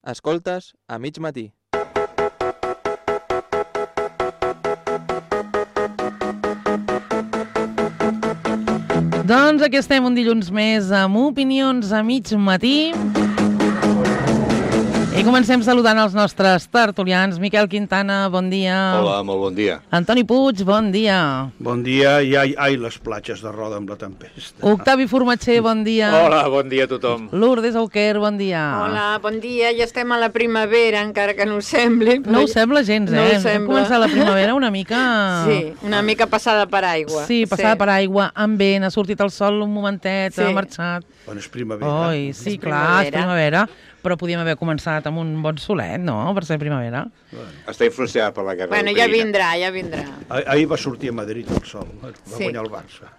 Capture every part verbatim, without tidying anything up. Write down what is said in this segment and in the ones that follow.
Escoltes a mig matí. Doncs aquí estem un dilluns més amb opinions a mig matí. I comencem saludant els nostres tertulians. Miquel Quintana, bon dia. Hola, molt bon dia. Antoni Puig, bon dia. Bon dia, i ai, ai, les platges de Roda amb la tempesta. Octavi Formatger, bon dia. Hola, bon dia a tothom. Lourdes Auquer, bon dia. Hola, bon dia. Ja estem a la primavera, encara que no ho sembli. No ho sembla gens, eh? No ho Hem sembla. començat la primavera una mica... Sí, una mica passada per aigua. Sí, passada sí. per aigua, amb vent, ha sortit el sol un momentet, Sí. ha marxat. Bueno, és primavera. Oi, sí, És clar, és primavera. primavera. Però podíem haver començat amb un bon solet, no?, per ser primavera. Està influenciada per la guerra Bueno, ja d'Ucraïna. vindrà, ja vindrà. Ah- Ahir va sortir a Madrid el sol, va Sí. guanyar el Barça.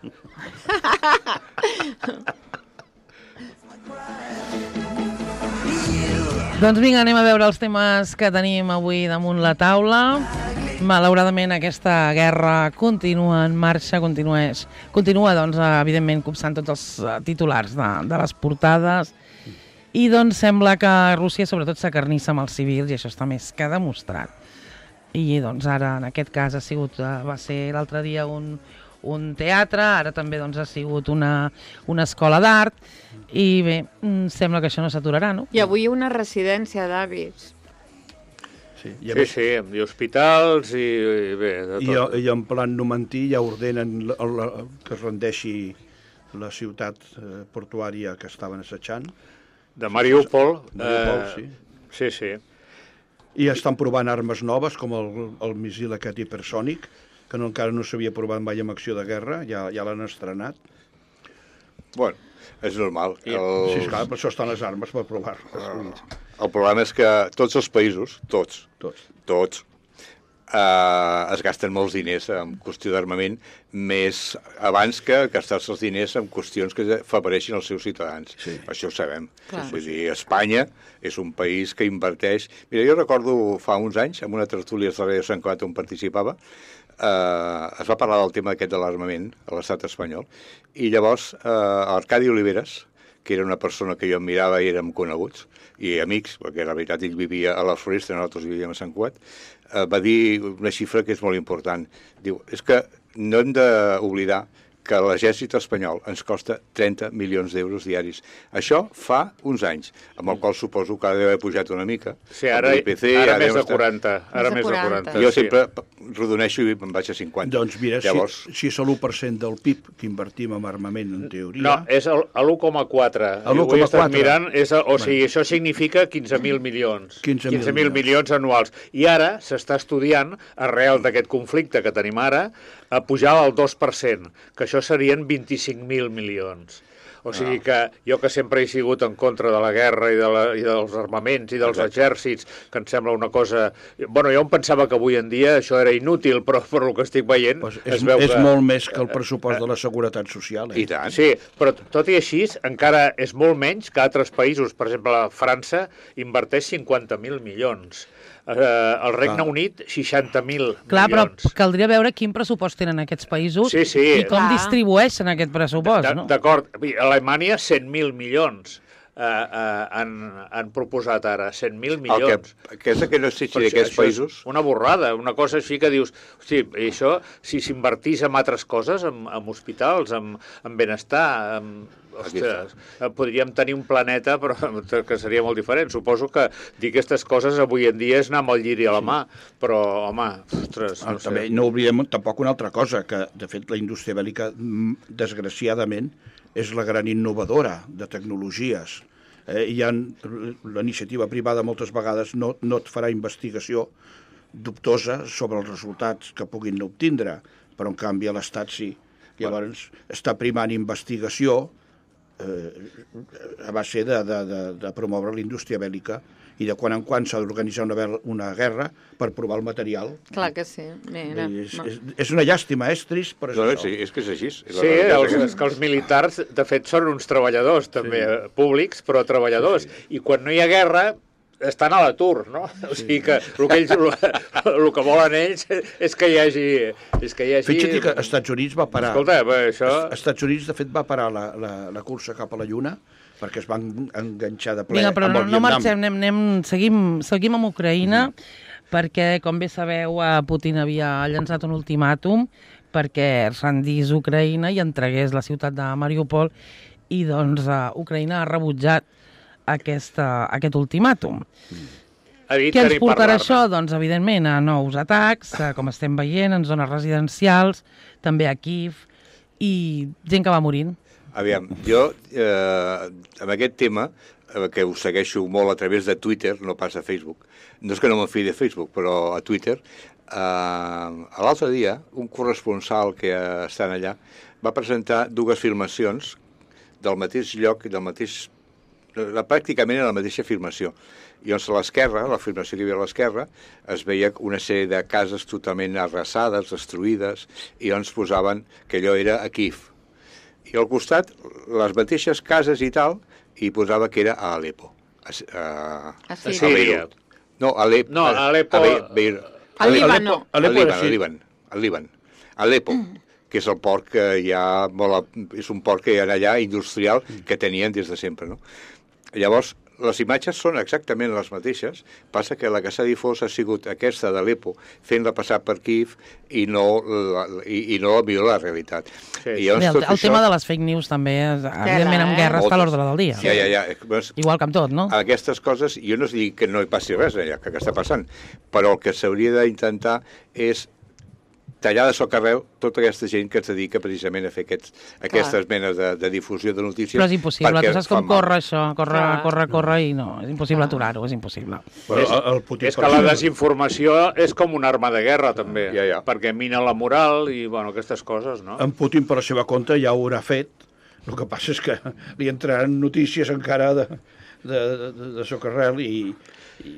Doncs vinga, anem a veure els temes que tenim avui damunt la taula. Malauradament aquesta guerra continua en marxa, continua, continua doncs, evidentment, copsant tots els eh, titulars de, de les portades. I doncs sembla que Rússia sobretot s'acarnissa amb els civils i això està més que demostrat. I doncs ara en aquest cas ha sigut, eh, va ser l'altre dia un, un teatre, ara també doncs, ha sigut una, una escola d'art i bé, mm, sembla que això no s'aturarà, no? I avui una residència d'avis. Sí, i, a Sí, més, sí, i hospitals i, i bé, de i, tot. i en plan numantí ja ordenen la, la, que es rendeixi la ciutat eh, portuària que estaven assetjant. De Mariúpol. Mariúpol, eh, sí. Sí, sí. I estan provant armes noves, com el, el missil aquest hipersònic, que no, encara no s'havia provat mai amb acció de guerra, ja, ja l'han estrenat. Bueno, és normal. Sí, El, esclar, per això estan les armes, per provar-les. el problema és que tots els països, tots, Tots. tots, eh, es gasten molts diners en qüestió d'armament, més abans que gastar-se els diners en qüestions que favoreixin els seus ciutadans. Sí. Això ho sabem. Clar. Vull dir, Espanya és un país que inverteix... Mira, jo recordo fa uns anys, en una tertúlia de Radio Sant Cugat on participava, eh, es va parlar del tema aquest de l'armament a l'estat espanyol, i llavors eh, Arcadi Oliveres, que era una persona que jo admirava i érem coneguts, i amics, perquè la veritat ell vivia a la Floresta, nosaltres vivíem a Sant Cugat, eh, va dir una xifra que és molt important. Diu, és que no hem d'oblidar que l'exèrcit espanyol ens costa trenta milions d'euros diaris. Això fa uns anys, amb el qual suposo que ha d'haver pujat una mica. Sí, ara, Amb l'I P C, ara ja més deu de estar- quaranta. Ara Més de més de quaranta. quaranta. Jo sí. sempre rodoneixo i em vaig a cinquanta. Doncs mira, Llavors, si, si és l'u per cent del P I B que invertim en armament, en teoria... No, és el- a l'u coma quatre. A l'u Jo ho he coma estat quatre. mirant, és, el- o sigui, això significa quinze mil milions. quinze mil mil milions anuals. I ara s'està estudiant, arrel d'aquest conflicte que tenim ara, a pujar al dos per cent, que això serien vint-i-cinc mil milions. O sigui que jo que sempre he sigut en contra de la guerra i, de la, i dels armaments i dels Exacte. exèrcits, que em sembla una cosa... Bueno, jo em pensava que avui en dia això era inútil, però per el que estic veient Pues es és, veu és que... molt més que el pressupost de la Seguretat Social. Eh? i tant. Sí, però tot i així encara és molt menys que altres països. Per exemple, França inverteix cinquanta mil milions. Eh, el Regne Clar. Unit, seixanta mil Clar, però milions. caldria veure quin pressupost tenen aquests països Sí, sí. i com Clar. distribueixen aquest pressupost, D- no? D'acord, a Alemanya cent mil milions eh, eh, han, han proposat ara, cent mil El que, milions. que és que no sé si Però d'aquests això és països... una borrada, una cosa així que dius... Hosti, i això, si s'invertís en altres coses, en, en hospitals, en, en benestar, en, ostres, eh, podríem tenir un planeta però que seria molt diferent. Suposo que dir aquestes coses avui en dia és anar amb el lliri a la mà, però, home, ostres, Ah, no sé. també no oblidem tampoc una altra cosa, que de fet la indústria bèl·lica, mm, desgraciadament, és la gran innovadora de tecnologies. Eh, hi ha la iniciativa privada moltes vegades no, no et farà investigació dubtosa sobre els resultats que puguin obtindre, però en canvi a l'Estat sí. Llavors està primant investigació eh, a base de, de, de, de promoure la indústria bèl·lica i de quan en quan s'ha d'organitzar una, una guerra per provar el material. Clar que sí. Mira, És, no. és, és una llàstima, és trist, però és No, no, això. sí, és que és així. La Sí, realitat els, és és que els militars, de fet, són uns treballadors, també, sí. públics, però treballadors. Sí, sí. I quan no hi ha guerra, estan a l'atur, no? O sigui que el que, ells, el, el que volen ells és que hi hagi... És que hi hagi... Fixa't que als Estats Units va parar... Escolta, bé, això... Als Estats Units, de fet, va parar la, la, la cursa cap a la Lluna perquè es van enganxar de ple Vinga, però amb no, el no Vietnam. marxem, anem, anem, seguim, seguim amb Ucraïna, mm. perquè, com bé sabeu, Putin havia llançat un ultimàtum perquè es rendís Ucraïna i entregués la ciutat de Mariupol, i doncs Ucraïna ha rebutjat aquesta, aquest ultimàtum. Mm. Què ens portarà això? Doncs, evidentment, a nous atacs, com estem veient, en zones residencials, també a Kíev, i gent que va morint. Aviam, jo, eh, amb aquest tema, eh, que ho segueixo molt a través de Twitter, no pas a Facebook, no és que no me'n fii de Facebook, però a Twitter, eh, l'altre dia, un corresponsal que estan allà va presentar dues filmacions del mateix lloc i del mateix... pràcticament la mateixa filmació. I doncs a l'esquerra, la filmació que hi havia a l'esquerra, es veia una sèrie de cases totalment arrasades, destruïdes, i doncs posaven que allò era a Kíev. I al costat, les mateixes cases i tal, i posava que era a Alepo. A, a, a Síria. No, a Alepo. No, a Alepo. A Líban, no. A Líban, a Líban. A Líban. A Alepo, que és el port que hi ha, molt, és un port que hi ha allà, industrial, que tenien des de sempre, no? Llavors, les imatges són exactament les mateixes, passa que la que s'ha difós ha sigut aquesta d'Alepo, fent-la passar per Kíev i no la, i, i no millor la realitat. Sí, I llavors, Bé, el, el això... tema de les fake news també, evidentment, en guerra està a l'ordre del dia. Ja, ja, ja. Pues, igual que amb tot, no? Aquestes coses, jo no dic que no hi passi res allà, que està passant, però el que s'hauria d'intentar és tallar de socarrel tota aquesta gent que es dedica precisament a fer aquests, aquestes menes de, de difusió de notícies. Però és impossible, tu saps com corre això, corre, corre, corre, i no, és impossible aturar-ho, és impossible. Però és, el Putin és que la desinformació és com una arma de guerra, també, ja, ja. perquè mina la moral i, bueno, aquestes coses, no? En Putin, per la seva compte, ja ho haurà fet. El que passa és que li entraran notícies encara de, de, de, de socarrel i... i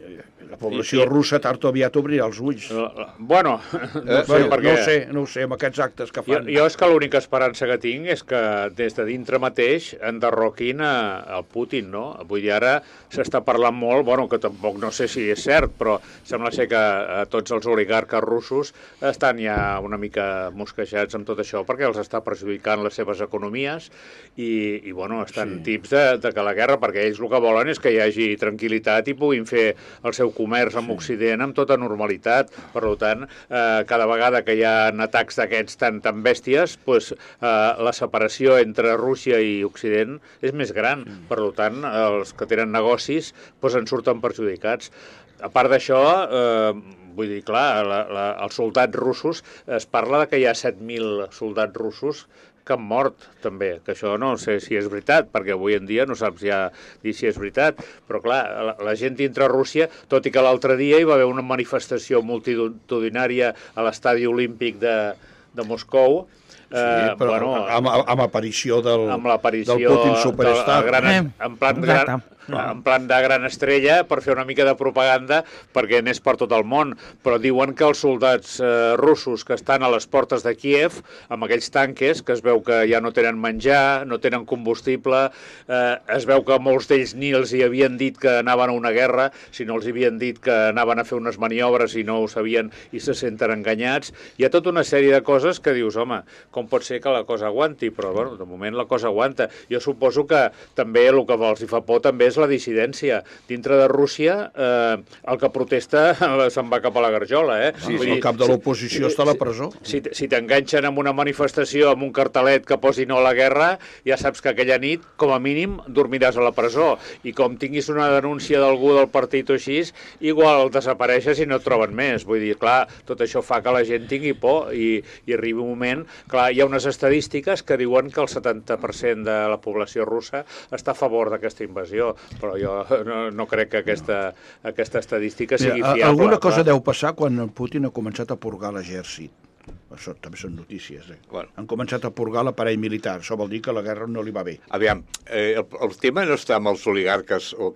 la població I, i... russa tard o aviat obrirà els ulls. Bueno, no, eh, sé, bueno perquè... no ho sé, no ho sé, amb aquests actes que fan. Jo, jo és que l'única esperança que tinc és que des de dintre mateix enderroquin el Putin, no? Vull dir, ara s'està parlant molt, bueno, que tampoc no sé si és cert, però sembla ser que tots els oligarques russos estan ja una mica mosquejats amb tot això, perquè els està perjudicant les seves economies i, i bueno, estan sí. tips de, de que la guerra, perquè ells el que volen és que hi hagi tranquil·litat i puguin fer el seu comerç amb sí. Occident amb tota normalitat. Per tant, eh, cada vegada que hi ha atacs d'aquests tan, tan bèsties, pues, eh, la separació entre Rússia i Occident és més gran. Sí. Per tant, els que tenen negocis pues, en surten perjudicats. A part d'això, eh, vull dir, clar, la, la, els soldats russos, es parla de que hi ha set mil soldats russos que han mort, també, que això no sé si és veritat, perquè avui en dia no saps ja dir si és veritat, però clar, la, la gent dintre Rússia, tot i que l'altre dia hi va haver una manifestació multitudinària a l'estadi olímpic de, de Moscou, Sí, eh, però bueno, amb, amb aparició del, amb del Putin superstar. Del, gran, eh, en, plan gran, en plan de gran estrella per fer una mica de propaganda perquè anés per tot el món. Però diuen que els soldats eh, russos que estan a les portes de Kíev, amb aquells tanques, que es veu que ja no tenen menjar, no tenen combustible, eh, es veu que molts d'ells ni els hi havien dit que anaven a una guerra, sinó els havien dit que anaven a fer unes maniobres i no ho sabien i se senten enganyats. Hi ha tota una sèrie de coses que dius, home, com pot ser que la cosa aguanti, però bueno, de moment la cosa aguanta. Jo suposo que també el que els hi fa por també és la dissidència. Dintre de Rússia, eh, el que protesta se'n va cap a la garjola, eh? Sí, sí, el cap de l'oposició si, està a la presó. Si, si, si t'enganxen en una manifestació amb un cartelet que posi no a la guerra, ja saps que aquella nit, com a mínim, dormiràs a la presó. I com tinguis una denúncia d'algú del partit o així, igual desapareixes i no et troben més. Vull dir, clar, tot això fa que la gent tingui por i, i arribi un moment... Clar, hi ha unes estadístiques que diuen que el setanta per cent de la població russa està a favor d'aquesta invasió, però jo no, no crec que aquesta, aquesta estadística sigui Mira, fiable. Alguna cosa clar. Deu passar quan el Putin ha començat a purgar l'exèrcit. Això també són notícies. Eh? Bueno. Han començat a purgar l'aparell militar. Això vol dir que la guerra no li va bé. Aviam, eh, el, el tema no està amb els oligarques o aquests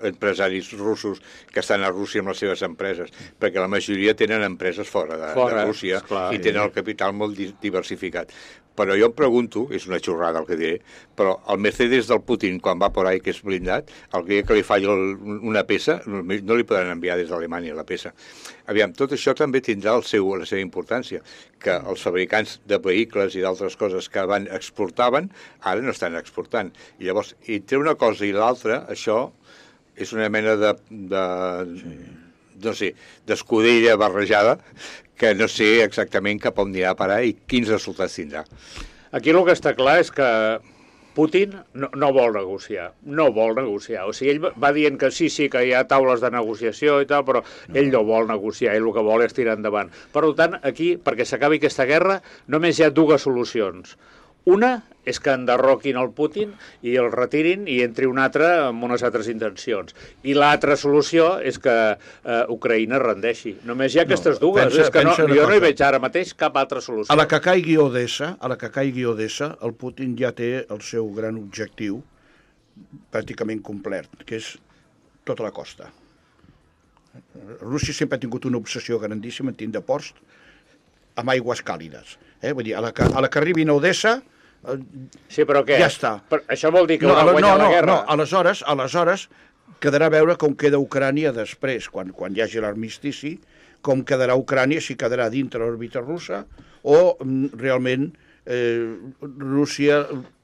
empresaris russos que estan a Rússia amb les seves empreses, perquè la majoria tenen empreses fora de, fora, de Rússia esclar, i tenen el capital molt di diversificat. Però jo em pregunto, és una xorrada el que diré, però el Mercedes del Putin, quan va por ahí, que és blindat, el dia que li falla el, una peça, no li poden enviar des d'Alemanya la peça. Aviam, tot això també tindrà el seu, la seva importància, que els fabricants de vehicles i d'altres coses que van exportaven, ara no estan exportant. I llavors, entre una cosa i l'altra, això és una mena de... de sí. no sé, d'escudella barrejada, que no sé exactament cap on anirà a parar i quins resultats tindrà. Aquí el que està clar és que Putin no, no vol negociar, no vol negociar. O sigui, ell va dient que sí, sí, que hi ha taules de negociació i tal, però ell no vol negociar, ell el que vol és tirar endavant. Per tant, aquí, perquè s'acabi aquesta guerra, només hi ha dues solucions. Una és que enderroquin el Putin i el retirin i entri un altre amb unes altres intencions. I l'altra solució és que eh, Ucraïna rendeixi. Només hi ha aquestes no, dues. Pensa, és que no, jo cosa. no hi veig ara mateix cap altra solució. A la que caigui Odessa, a la que caigui Odessa, el Putin ja té el seu gran objectiu pràcticament complet, que és tota la costa. Rússia sempre ha tingut una obsessió grandíssima en tindre ports amb aigües càlides. Eh? Vull dir, a la que, a la que arribin a Odessa, eh, sí, però què? Ja està. Però això vol dir que no, no, guanyar no, la guerra? No, no, aleshores, aleshores quedarà a veure com queda Ucrània després, quan, quan hi hagi l'armistici, com quedarà Ucrània, si quedarà dintre l'òrbita russa, o mm, realment eh, Rússia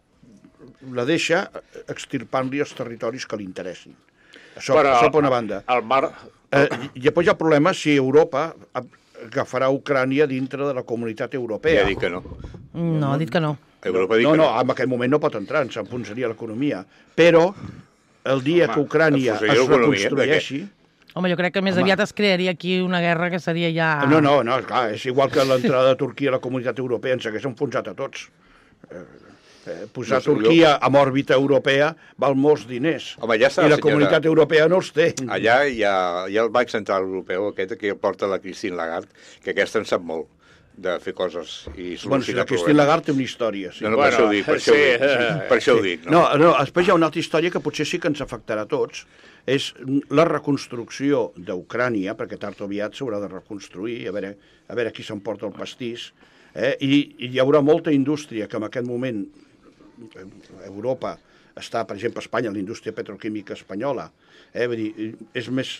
la deixa extirpant-li els territoris que li interessin. Això, però això per una banda. El mar... Eh, I després hi ha el problema si Europa agafarà Ucrània dintre de la comunitat europea. Ja ha dit que no. No, ha dit que no. Europa ha dit no, que no. no, en aquest moment no pot entrar, ens enfonsaria l'economia. Però el dia Home, que Ucrània es reconstrueixi... Home, jo crec que més Home. aviat es crearia aquí una guerra que seria ja... No, no, no, clar, és igual que l'entrada de Turquia a la comunitat europea, ens hagués enfonsat a tots. Eh, eh, posar no, Turquia jo... amb òrbita europea val molts diners. Home, ja està, I la senyora... comunitat europea no els té. Allà hi ha, hi ha el Banc Central Europeu, aquest que porta la Christine Lagarde, que aquesta en sap molt de fer coses i solucionar bueno, si la Christine Lagarde té una història. Sí. No, no, bueno, per això ho dic, per això sí, ho dic. eh, Per això sí. ho dic no? No, no, després hi ha una altra història que potser sí que ens afectarà a tots, és la reconstrucció d'Ucrània, perquè tard o aviat s'haurà de reconstruir, a veure, a veure qui s'emporta el pastís, eh? I, i hi haurà molta indústria que en aquest moment Europa està, per exemple, a Espanya, la indústria petroquímica espanyola, eh? Vull dir, és més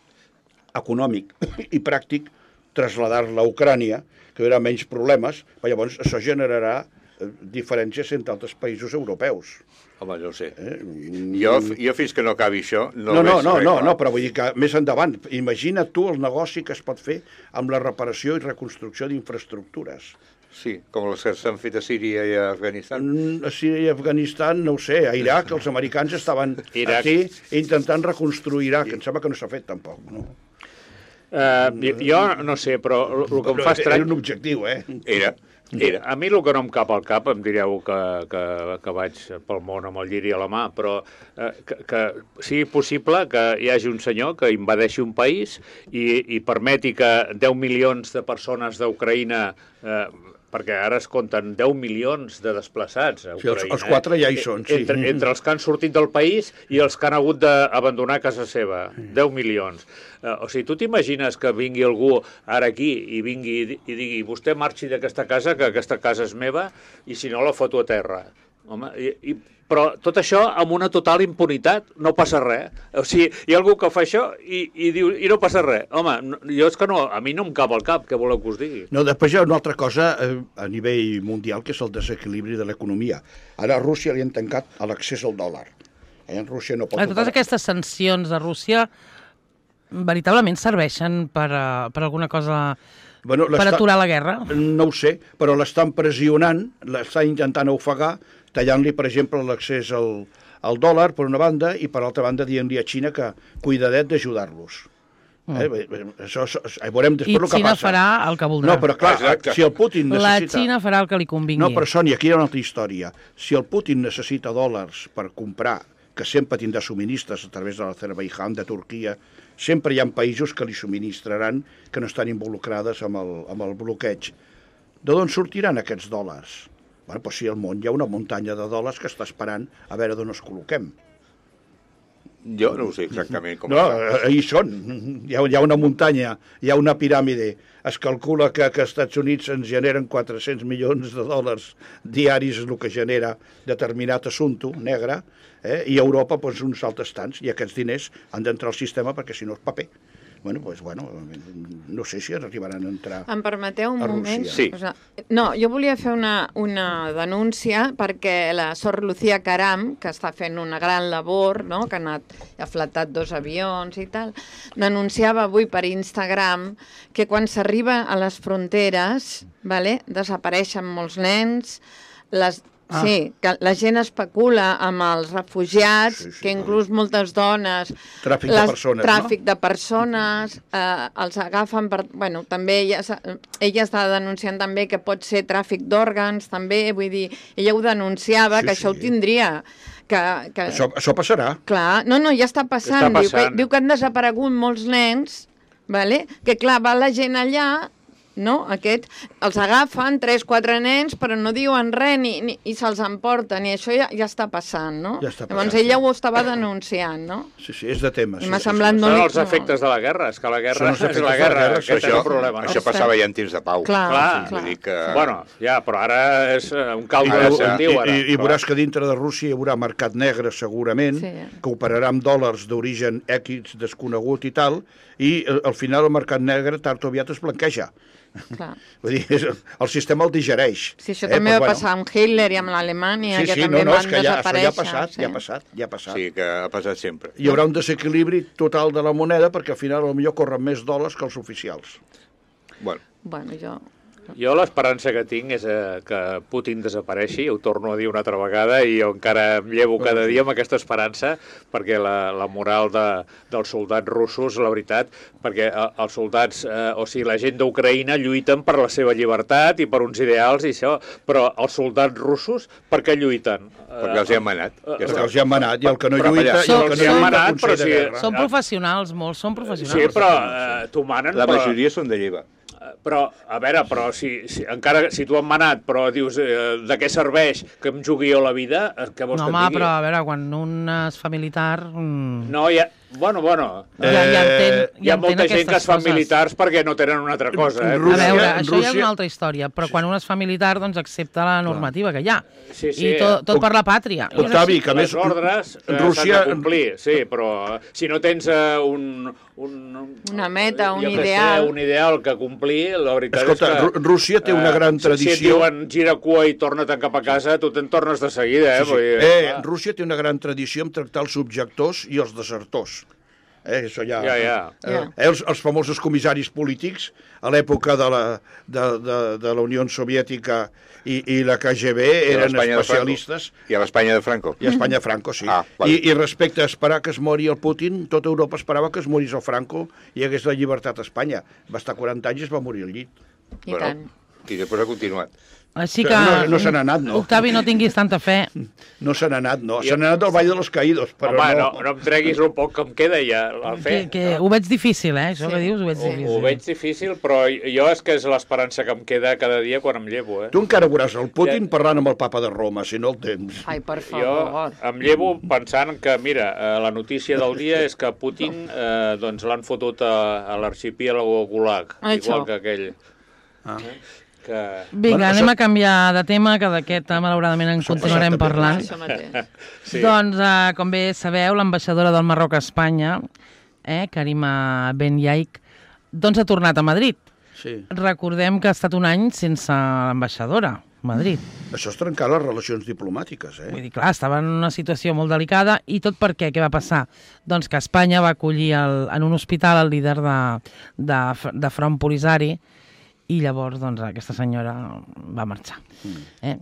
econòmic i pràctic traslladar-la a Ucrània, que hi haurà menys problemes, però llavors això generarà diferències entre altres països europeus. Home, no ho sé. Eh? Jo, jo fins que no acabi això no, no, no, veig no, res no, clar. no, però vull dir que més endavant, imagina tu el negoci que es pot fer amb la reparació i reconstrucció d'infraestructures. Sí, com les que s'han fet a Síria i a Afganistan. A Síria i Afganistan, no ho sé, a Iraq els americans estaven Iraq. aquí intentant reconstruir Iraq, que em sembla que no s'ha fet tampoc, no? Uh, jo no sé, però el que em fa estrany... Era un objectiu, eh? Era, era. A mi el que no em cap al cap, em direu que, que, que vaig pel món amb el lliri a la mà, però eh, que, que sigui possible que hi hagi un senyor que invadeixi un país i, i permeti que deu milions de persones d'Ucraïna... Eh, perquè ara es compten deu milions de desplaçats a Ucraïna. Sí, els, els quatre ja hi són, sí. Entre, entre els que han sortit del país i els que han hagut d'abandonar casa seva. deu milions. Uh, o sigui, tu t'imagines que vingui algú ara aquí i vingui i digui vostè marxi d'aquesta casa, que aquesta casa és meva, i si no la foto a terra. Home, i, i, però tot això amb una total impunitat, no passa res. O sigui, hi ha algú que fa això i, i diu i no passa res. Home, no, jo és que no, a mi no em cap al cap, què voleu que us digui? No, després hi ha una altra cosa eh, a nivell mundial, que és el desequilibri de l'economia. Ara a Rússia li han tancat l'accés al dòlar. Eh? En Rússia no pot... Eh, totes aquestes sancions a Rússia veritablement serveixen per, uh, per alguna cosa... Bueno, per aturar la guerra? No ho sé, però l'estan pressionant, l'estan intentant ofegar, tallant-li, per exemple, l'accés al, al dòlar, per una banda, i per altra banda dient-li a Xina que cuidadet d'ajudar-los. Mm. Eh, això, això, veurem després I el que Xina passa. farà el que voldrà. No, però clar, Exacte. si el Putin necessita... La Xina farà el que li convingui. No, però Sònia, aquí hi ha una altra història. Si el Putin necessita dòlars per comprar, que sempre tindrà subministres a través de l'Azerbaidjan, de Turquia, sempre hi ha països que li subministraran que no estan involucrades amb el, amb el bloqueig. D'on sortiran aquests dòlars? Bueno, doncs sí, al món hi ha una muntanya de dòlars que està esperant a veure d'on es col·loquem. Jo no ho sé exactament com No, està. hi són. Hi ha, hi ha una muntanya, hi ha una piràmide. Es calcula que, que als Estats Units ens generen quatre-cents milions de dòlars diaris, és el que genera determinat assumpte negre, eh? I a Europa doncs, uns altres tants, i aquests diners han d'entrar al sistema perquè si no és paper. Bueno, doncs, bueno, no sé si arribaran a entrar Em permeteu un a moment? Rússia. Sí. No, jo volia fer una, una denúncia perquè la Sor Lucía Caram, que està fent una gran labor, no? Que ha anat, ha flatat dos avions i tal, denunciava avui per Instagram que quan s'arriba a les fronteres, vale, desapareixen molts nens, les Ah. Sí, que la gent especula amb els refugiats, Sí, sí, que inclús moltes dones... Tràfic de persones, no? Tràfic de persones, eh, els agafen per... Bueno, també ella, ella està denunciant també que pot ser tràfic d'òrgans, també, vull dir, ella ho denunciava, Sí, que això sí. ho tindria... Que, que... Això, això passarà. Clar, no, no, ja està passant. Està Diu, que, passant. diu que han desaparegut molts nens, vale? Que clar, va la gent allà, no? Aquest, els agafen, tres, quatre nens, però no diuen res ni, ni, i se'ls emporten, i això ja, ja està passant, no? Ja està Llavors passant, ella sí. ho estava denunciant, no? Sí, sí, és de tema. I Sí, m'ha sí, semblat sí. no Són li- els efectes de la guerra, és que la guerra Són els és efectes la de la guerra, guerra, aquest és Això, el problema. això No? passava ja en temps de pau. Clar, Clar, clar. Vull dir que... Bueno, ja, però ara és eh, un caldo Ara de sí. sentiu, I, ara. i, i veuràs que dintre de Rússia hi haurà mercat negre segurament, Sí. que operarà amb dòlars d'origen X desconegut i tal, i eh, al final el mercat negre tard o aviat es blanqueja. Clar. Vull dir, és, el sistema el digereix. Sí, això també però va passar amb Hitler i amb l'Alemanya, Sí, que sí, també no, no, van és que ja, això desaparèixer. ja ha passat, sí. ja ha passat, ja ha passat. Sí, que ha passat sempre. Hi haurà un desequilibri total de la moneda perquè al final potser corren més dòlars que els oficials. Bueno, Bueno, jo... Jo l'esperança que tinc és eh, que Putin desapareixi, ho torno a dir una altra vegada, i jo encara em llevo cada dia amb aquesta esperança, perquè la, la moral de, dels soldats russos, la veritat, perquè eh, els soldats, eh, o sigui, la gent d'Ucraïna lluiten per la seva llibertat i per uns ideals i això, però els soldats russos per què lluiten? perquè els hi han manat. Ja Perquè està. els hi han manat, i el que no Però lluita, allà- i el que Som- no lluita manat, però considera sí, guerra. Són professionals, molts són professionals. Sí, però eh, t'ho manen, La però... majoria són de lleva. Però, a veure, però si, si encara si tu han manat, però dius eh, de què serveix que em jugui jo la vida, eh, què vols No, que home, et digui? però a veure, quan un es fa militar... Mm, No, ja... Bueno, bueno... ja, ja entén, Eh, Hi ha ja entén molta gent que es aquestes fan coses. militars perquè no tenen una altra cosa, eh? A Rússia- veure, això ja és Rússia- una altra història, però quan un es fa militar, doncs accepta la normativa que hi ha. Sí, sí. I tot, tot per la pàtria. I és Octavi, així. que a més... Les ordres eh, Rússia... s'han de complir, sí, però eh, si no tens eh, un, un... Una meta, un jo què ideal. Sé, un ideal que complir, la veritat Escolta, és que... Rú- Rússia té una gran si- Si et tradició. diuen gira cua i torna-te'n cap a casa, tu te'n tornes de seguida, eh? Sí, sí. Vull dir, Eh, clar. Rússia té una gran tradició en tractar els objectors i els desertors. Eh, això ja, Ja, ja. Eh, Ja. eh, els, els famosos comissaris polítics a l'època de, la, de, de, de la Unió Soviètica i, i la K G B I a eren l'Espanya de Franco. especialistes. I a l'Espanya de Franco. I a Espanya Franco, sí. Ah, vale. I, I respecte a esperar que es mori el Putin, tota Europa esperava que es morís el Franco i hi hagués la llibertat a Espanya. Va estar quaranta anys i es va morir al llit. I tant. I després ha continuat. Així que, No- no se n'ha anat, no. Octavi, no tinguis tanta fe. No se n'ha anat, no. Se n'ha anat al Vall de los Caídos, però Home, no, no... no em treguis el poc que em queda ja, al Que, fer. que ho veig difícil, eh? Això Sí. que dius ho veig Ho, difícil. ho veig difícil, però jo és que és l'esperança que em queda cada dia quan em llevo, eh? Tu encara veuràs el Putin Ja. parlant amb el papa de Roma, si no el tens. Ai, per Jo favor. em llevo pensant que, mira, eh, la notícia del dia és que Putin eh, doncs l'han fotut a, a l'arxipiélago Gulag, Això. igual que aquell. Ah. Que... Vinga, Bueno, anem això- a canviar de tema, que d'aquest eh, malauradament en continuarem exactament. parlant. Això mateix. Sí. Doncs, eh, com bé sabeu, l'ambaixadora del Marroc a Espanya, eh, Karima Ben Yaik, doncs ha tornat a Madrid. Sí. Recordem que ha estat un any sense l'ambaixadora a Madrid. Això és trencar les relacions diplomàtiques, eh? Vull dir, clar, estava en una situació molt delicada i tot per què? Què va passar? Doncs que Espanya va acollir el, en un hospital el líder de, de, de Front Polisari i llavors doncs, aquesta senyora va marxar. Eh?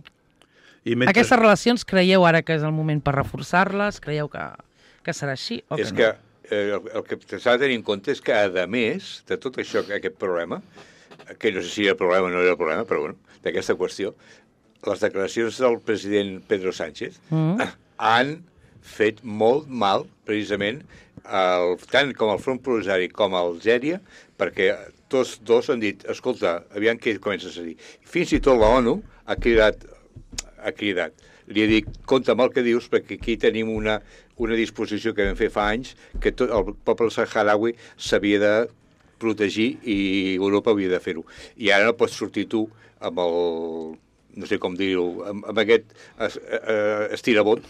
I mentre... Aquestes relacions creieu ara que és el moment per reforçar-les? Creieu que, que serà així o És que que no? eh, el, el que s'ha de tenir en compte és que, a més de tot això, aquest problema, que no sé si era el problema o no era el problema, però bueno, d'aquesta qüestió, les declaracions del president Pedro Sánchez Mm. han fet molt mal, precisament, el, tant com el Front Polisari com Algèria, perquè tots dos han dit, escolta, aviam què comences a dir. Fins i tot la ONU ha cridat, ha cridat li he dit, compte amb el que dius, perquè aquí tenim una, una disposició que vam fer fa anys, que tot el poble saharaui s'havia de protegir i Europa havia de fer-ho. I ara no pots sortir tu amb el, no sé com dir-ho, amb, amb aquest es, eh, estirabot,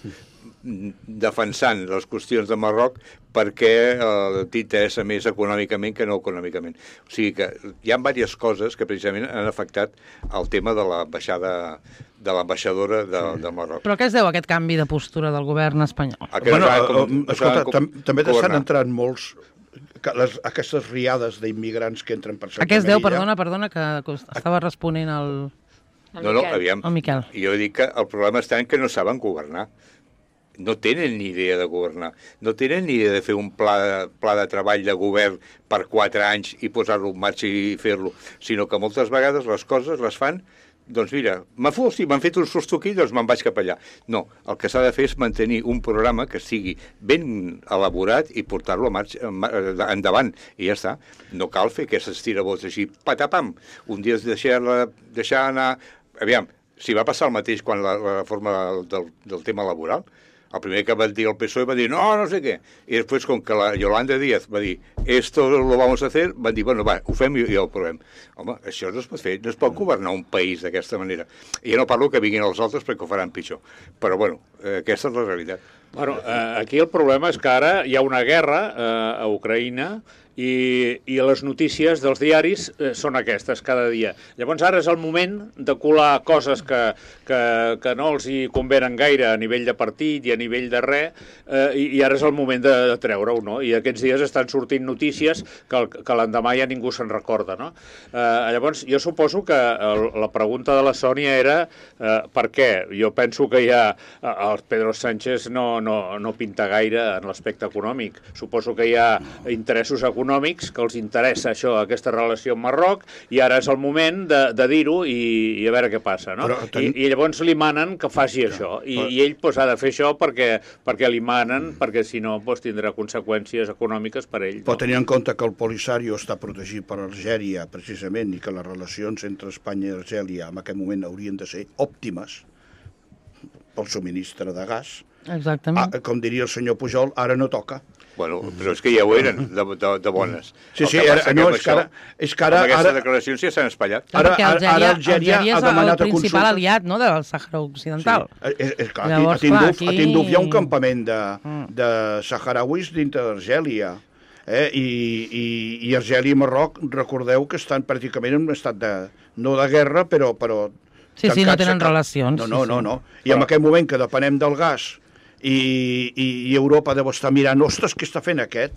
defensant les qüestions de Marroc perquè eh, t'interessa més econòmicament que no econòmicament. O sigui que hi ha diverses coses que precisament han afectat el tema de l'ambaixada de l'ambaixadora de, de Marroc. Però què es deu aquest canvi de postura del govern espanyol? Bueno, com, escolta, tam també estan entrant molts les, aquestes riades d'immigrants que entren per Santa A què es deu? Maria. Perdona, perdona, que estava responent al... No, no, aviam. El Miquel. Jo dic que el problema està en que no saben governar. No tenen ni idea de governar. No tenen ni idea de fer un pla, pla de treball de govern per quatre anys i posar-lo en marxa i fer-lo, sinó que moltes vegades les coses les fan, doncs mira, si m'han fet un susto aquí, doncs me'n vaig cap allà. No, el que s'ha de fer és mantenir un programa que sigui ben elaborat i portar-lo a marxa, endavant, i ja està. No cal fer aquestes tirabots així, patapam. Un dia es deixar, deixar anar... Aviam, si va passar el mateix quan la, la reforma del, del tema laboral, el primer que va dir el P S O E va dir no, no sé què, i després com que la Yolanda Díaz va dir esto lo vamos a hacer, van dir, bueno, va, ho fem i, i ho provem. Home, això no es pot fer, no es pot governar un país d'aquesta manera. I ja no parlo que vinguin els altres perquè ho faran pitjor. Però, bueno, eh, aquesta és la realitat. Bueno, eh, aquí el problema és que ara hi ha una guerra eh, a Ucraïna i, i les notícies dels diaris eh, són aquestes cada dia. Llavors ara és el moment de colar coses que, que, que no els hi convenen gaire a nivell de partit i a nivell de res, eh, i, i ara és el moment de, de treure-ho, no? I aquests dies estan sortint notícies que, el, que l'endemà ja ningú se'n recorda, no? Eh, llavors, jo suposo que el, la pregunta de la Sònia era eh, per què? Jo penso que ja eh, el Pedro Sánchez no, no, no pinta gaire en l'aspecte econòmic. Suposo que hi ha interessos econòmics econòmics que els interessa això, aquesta relació amb Marroc, i ara és el moment de, de dir-ho i, i a veure què passa, no? Ten... I, I llavors li manen que faci ja, això, i, però... i ell pues, ha de fer això perquè, perquè li manen, perquè si no pues, tindrà conseqüències econòmiques per ell. Però no? tenint en compte que el Polisario està protegit per Algèria, precisament, i que les relacions entre Espanya i Argèlia en aquest moment haurien de ser òptimes pel subministre de gas, exactament. Ah, com diria el senyor Pujol, ara no toca. Bueno, però és que ja ho eren, de, de, de bones. Sí, sí, ara, no, és que ara... És que ara, amb aquestes ara, declaracions ja s'han espatllat. Ara, ara, Algèria, ara Algèria, Algèria ha demanat és el principal consulta... aliat, no?, del Sàhara Occidental. Sí, és, és clar, Llavors, a Tinduf, clar, aquí... a Tinduf hi ha un campament de, mm. de saharauis dintre d'Argèlia. Eh? I, i, I Argèlia i Marroc, recordeu que estan pràcticament en un estat de... no de guerra, però... però sí, sí, no tenen cap... relacions. No, no, sí, no, sí. no. I però... en aquest moment que depenem del gas i, i, i Europa deu estar mirant, ostres, què està fent aquest?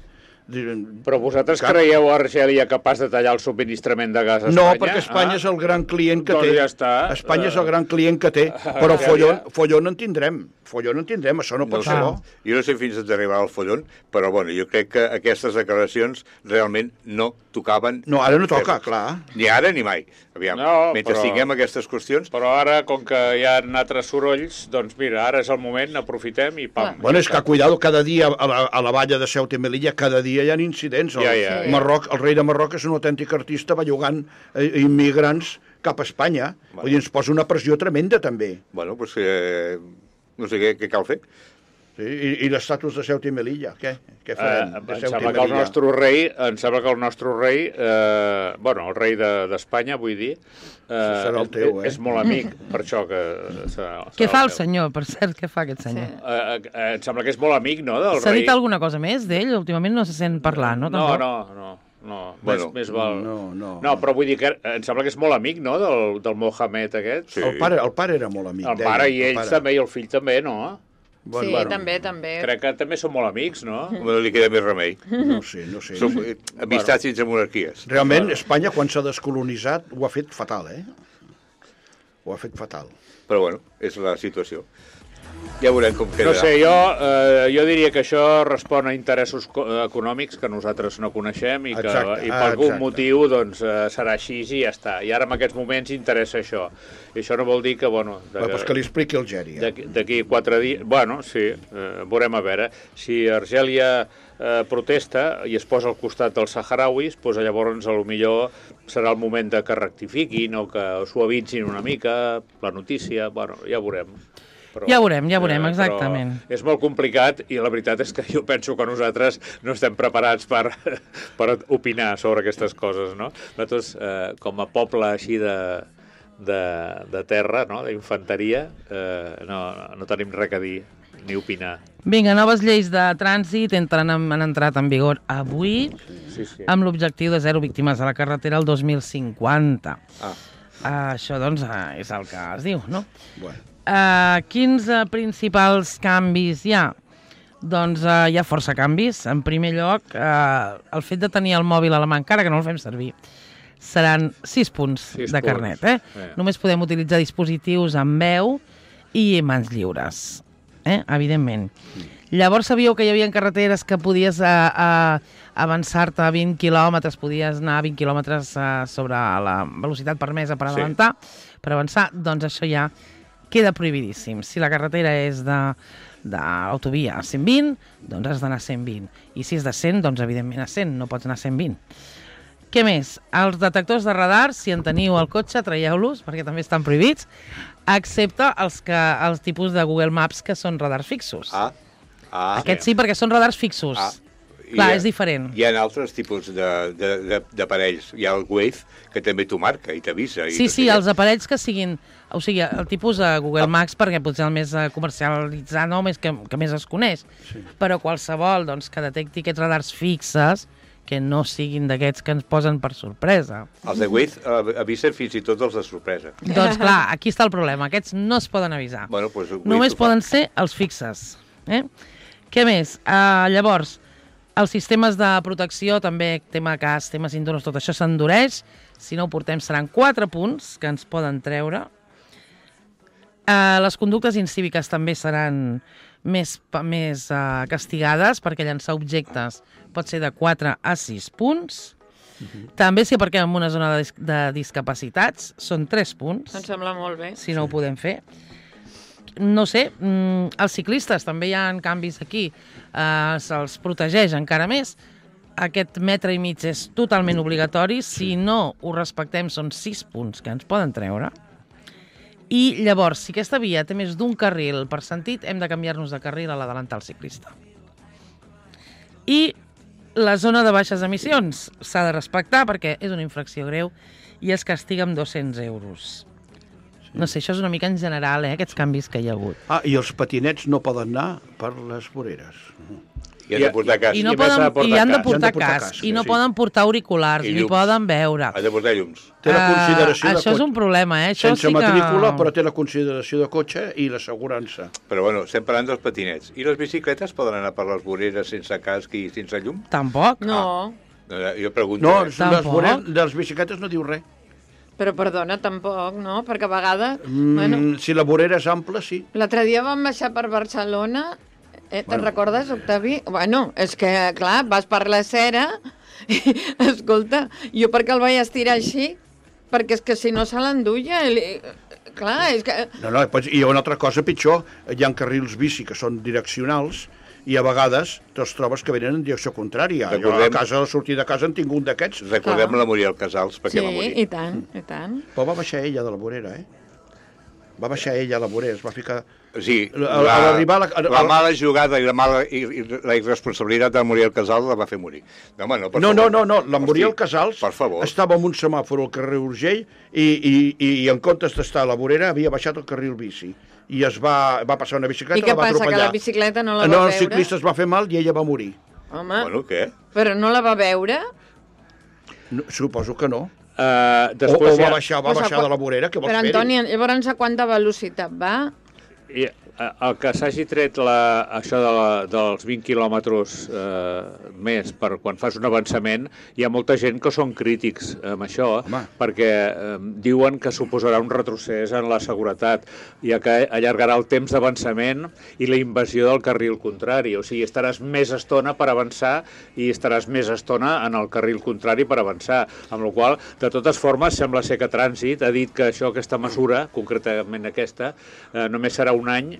Però vosaltres Cap... creieu Argèlia capaç de tallar el subministrament de gas a Espanya? No, perquè Espanya ah? és el gran client que doncs té. Ja està. Espanya és el gran client que té, però follon, follon en tindrem. Follon en tindrem, això no pot no ser bo. Jo no sé fins on arribarà el follon, però bueno, jo crec que aquestes declaracions realment no tocaven... No, ara no toca, clar. Ni ara ni mai. Aviam, no, mentre però... tinguem aquestes qüestions... Però ara, com que hi ha altres sorolls, doncs mira, ara és el moment, aprofitem i pam. Bueno, és que, cuidado, cada dia a la, a la valla de Ceuta i Melilla, cada dia hi ha incidents. Ja, ja, ja. Marroc, el rei de Marroc és un autèntic artista bellugant eh, immigrants cap a Espanya. Bueno. Vull dir, ens posa una pressió tremenda, també. Bueno, doncs eh, no sé què, què cal fer. Sí, i, i l'estatus de Ceuta i Melilla, què? Què farem? Eh, em sembla que el nostre rei, em sembla que el nostre rei, eh, bueno, el rei d'Espanya, de, vull dir, eh, serà el teu, eh? és molt amic, per això que serà, serà Què fa el teu. senyor, per cert, què fa aquest senyor? Sí. Eh, eh, em sembla que és molt amic, no, del rei. S'ha dit alguna cosa més d'ell? Últimament no se sent parlar, no? No, no, no. No, bueno, més, més val... no, no, no, però vull dir que em sembla que és molt amic, no?, del, del Mohamed aquest. Sí. El, pare, el pare era molt amic. El pare i ells també, i el fill també, no? Bueno, sí, bueno. també, també. Crec que també són molt amics, no? No li queda més remei. No sé, no sé. Som amistats bueno. sense monarquies. Realment, Espanya, quan s'ha descolonitzat, ho ha fet fatal, eh? Ho ha fet fatal. Però, bueno, és la situació. Ja veurem com quedarà. No sé, jo, eh, jo diria que això respon a interessos econòmics que nosaltres no coneixem i que exacte, i per ah, algun exacte. motiu doncs, eh, serà així i ja està. I ara en aquests moments interessa això. I això no vol dir que, bueno... De, Però que li expliqui Algèria. D'aquí quatre dies... Bueno, sí, eh, veurem a veure. Si Argèlia eh, protesta i es posa al costat dels saharauis, doncs llavors potser serà el moment de que rectifiquin o que suavitzin una mica la notícia. Bueno, ja veurem. Però, Ja veurem, ja veurem, eh, exactament. Però és molt complicat i la veritat és que jo penso que nosaltres no estem preparats per, per opinar sobre aquestes coses, no? Nosaltres, eh, com a poble així de, de, de terra, no? D'infanteria, eh, no, no tenim res a dir ni opinar. Vinga, noves lleis de trànsit entren, han entrat en vigor avui, Sí, sí. amb l'objectiu de zero víctimes a la carretera el dos mil cinquanta. Ah. Uh, això, doncs, uh, és el que es diu, no? Bueno. Uh, quins uh, principals canvis hi ha? Doncs uh, hi ha força canvis. En primer lloc, uh, el fet de tenir el mòbil a la mà, encara que no el fem servir, seran sis punts Sis de punts. carnet. Eh? Eh. Només podem utilitzar dispositius amb veu i mans lliures, eh? Evidentment. Llavors sabíeu que hi havia carreteres que podies uh, uh, avançar-te a vint quilòmetres, podies anar a vint quilòmetres uh, sobre la velocitat permesa per Sí. avançar, per avançar, doncs això ja queda prohibidíssim. Si la carretera és de d'autovia a cent vint, doncs has d'anar a cent vint. I si és de cent, doncs evidentment a cent, no pots anar a cent vint. Què més? Els detectors de radar, si en teniu al cotxe, traieu-los, perquè també estan prohibits, excepte els, que, els tipus de Google Maps que són radars fixos. Ah, ah. Aquests sí, perquè són radars fixos. Ah. Clar, Hi ha- és diferent. Hi ha altres tipus de- de- de- d'aparells. Hi ha el Waze, que també t'ho marca i t'avisa. i Sí, no sí, sé què. els aparells que siguin... O sigui, el tipus de Google Maps, perquè potser el més eh, comercialitzat, no, més que, que més es coneix. Sí. Però qualsevol doncs, que detecti aquests radars fixes, que no siguin d'aquests que ens posen per sorpresa. Els de Waze eh, avisen fins i tot els de sorpresa. Doncs clar, aquí està el problema. Aquests no es poden avisar. Bueno, doncs, Waze Només ho fa. poden ser els fixes. Eh? Què més? Uh, llavors, els sistemes de protecció, també tema cas, tema cinturons, tot això s'endureix. Si no ho portem seran quatre punts que ens poden treure. Uh, les conductes incíviques també seran més, pa- més uh, castigades, perquè llançar objectes pot ser de quatre a sis punts. També si aparquem en una zona de, dis de discapacitats, són tres punts, Em sembla molt bé. si no ho podem fer. No sé, mm, els ciclistes també hi ha canvis aquí, uh, se'ls protegeix encara més. Aquest metre i mig és totalment obligatori, si no ho respectem són sis punts que ens poden treure. I llavors, si aquesta via té més d'un carril per sentit, hem de canviar-nos de carril a l'adelantar el ciclista. I la zona de baixes emissions s'ha de respectar perquè és una infracció greu i es castiga amb dos-cents euros. No sé, això és una mica en general, eh, aquests canvis que hi ha hagut. Ah, i els patinets no poden anar per les voreres. I has de portar cas. I, no I a més poden, s'ha de portar i han de casc. portar I han de portar casc, casc, i no sí. poden portar auriculars, I i, ni llums. poden veure. Has de portar llums. Té la Eh, consideració de això és cotxe. un problema, eh? Això Sense sí que... matrícula, però té la consideració de cotxe i l'assegurança. Però bueno, estem parlant dels patinets. I les bicicletes poden anar per les voreres sense casc i sense llum? Tampoc. No, No, jo pregunto. No, eh? les, Tampoc. voreres, de les bicicletes no diu res. però perdona, tampoc, no? Perquè a vegades... Mm, Bueno, Si la vorera és ampla, sí. l'altre dia vam baixar per Barcelona. Eh, Te'n Bueno. recordes, Octavi? Bueno, és que, clar, vas per la cera i, escolta, jo perquè el vaig estirar així? Perquè és que si no se l'enduia... Li... Clar, és que... No, no, doncs, hi ha una altra cosa pitjor. Hi ha carrils bici que són direccionals i a vegades te'ls trobes que venen en direcció contrària. Jo a Recordem- casa, al sortir de casa, en tinc un d'aquests. Recordem Clar. la Muriel Casals, perquè Sí, va morir. i tant, i tant. Però va baixar ella de la vorera, eh? Va baixar ella a la vorera, es va ficar... Sí, A- a l'arribar a la- a- la a- mala jugada i la mala i, i la irresponsabilitat de Muriel Casals la va fer morir. No, home, no, per No, no, favor. no, no, la Muriel Hosti, Casals per favor. estava en un semàfor al carrer Urgell i, i, i, i en comptes d'estar a la vorera havia baixat al carril bici i es va, va passar una bicicleta I i què la va passa, que atropellar. la bicicleta no la no, va el veure? ciclista es va fer mal i ella va morir. Home, Bueno, què? però no la va veure? No, suposo que no. Uh, O, després o hi va ha- baixar, va Pues a baixar qua- de la vorera, què vols Però, fer-hi? Antoni, llavors a quanta velocitat va? I, eh, el que s'hagi tret la, això de la, dels vint quilòmetres eh, més per quan fas un avançament, hi ha molta gent que són crítics amb això, Home. perquè eh, diuen que suposarà un retrocés en la seguretat, ja que allargarà el temps d'avançament i la invasió del carril contrari. O sigui, estaràs més estona per avançar i estaràs més estona en el carril contrari per avançar. Amb la qual cosa, de totes formes, sembla ser que Trànsit ha dit que això, aquesta mesura, concretament aquesta, eh, només serà un any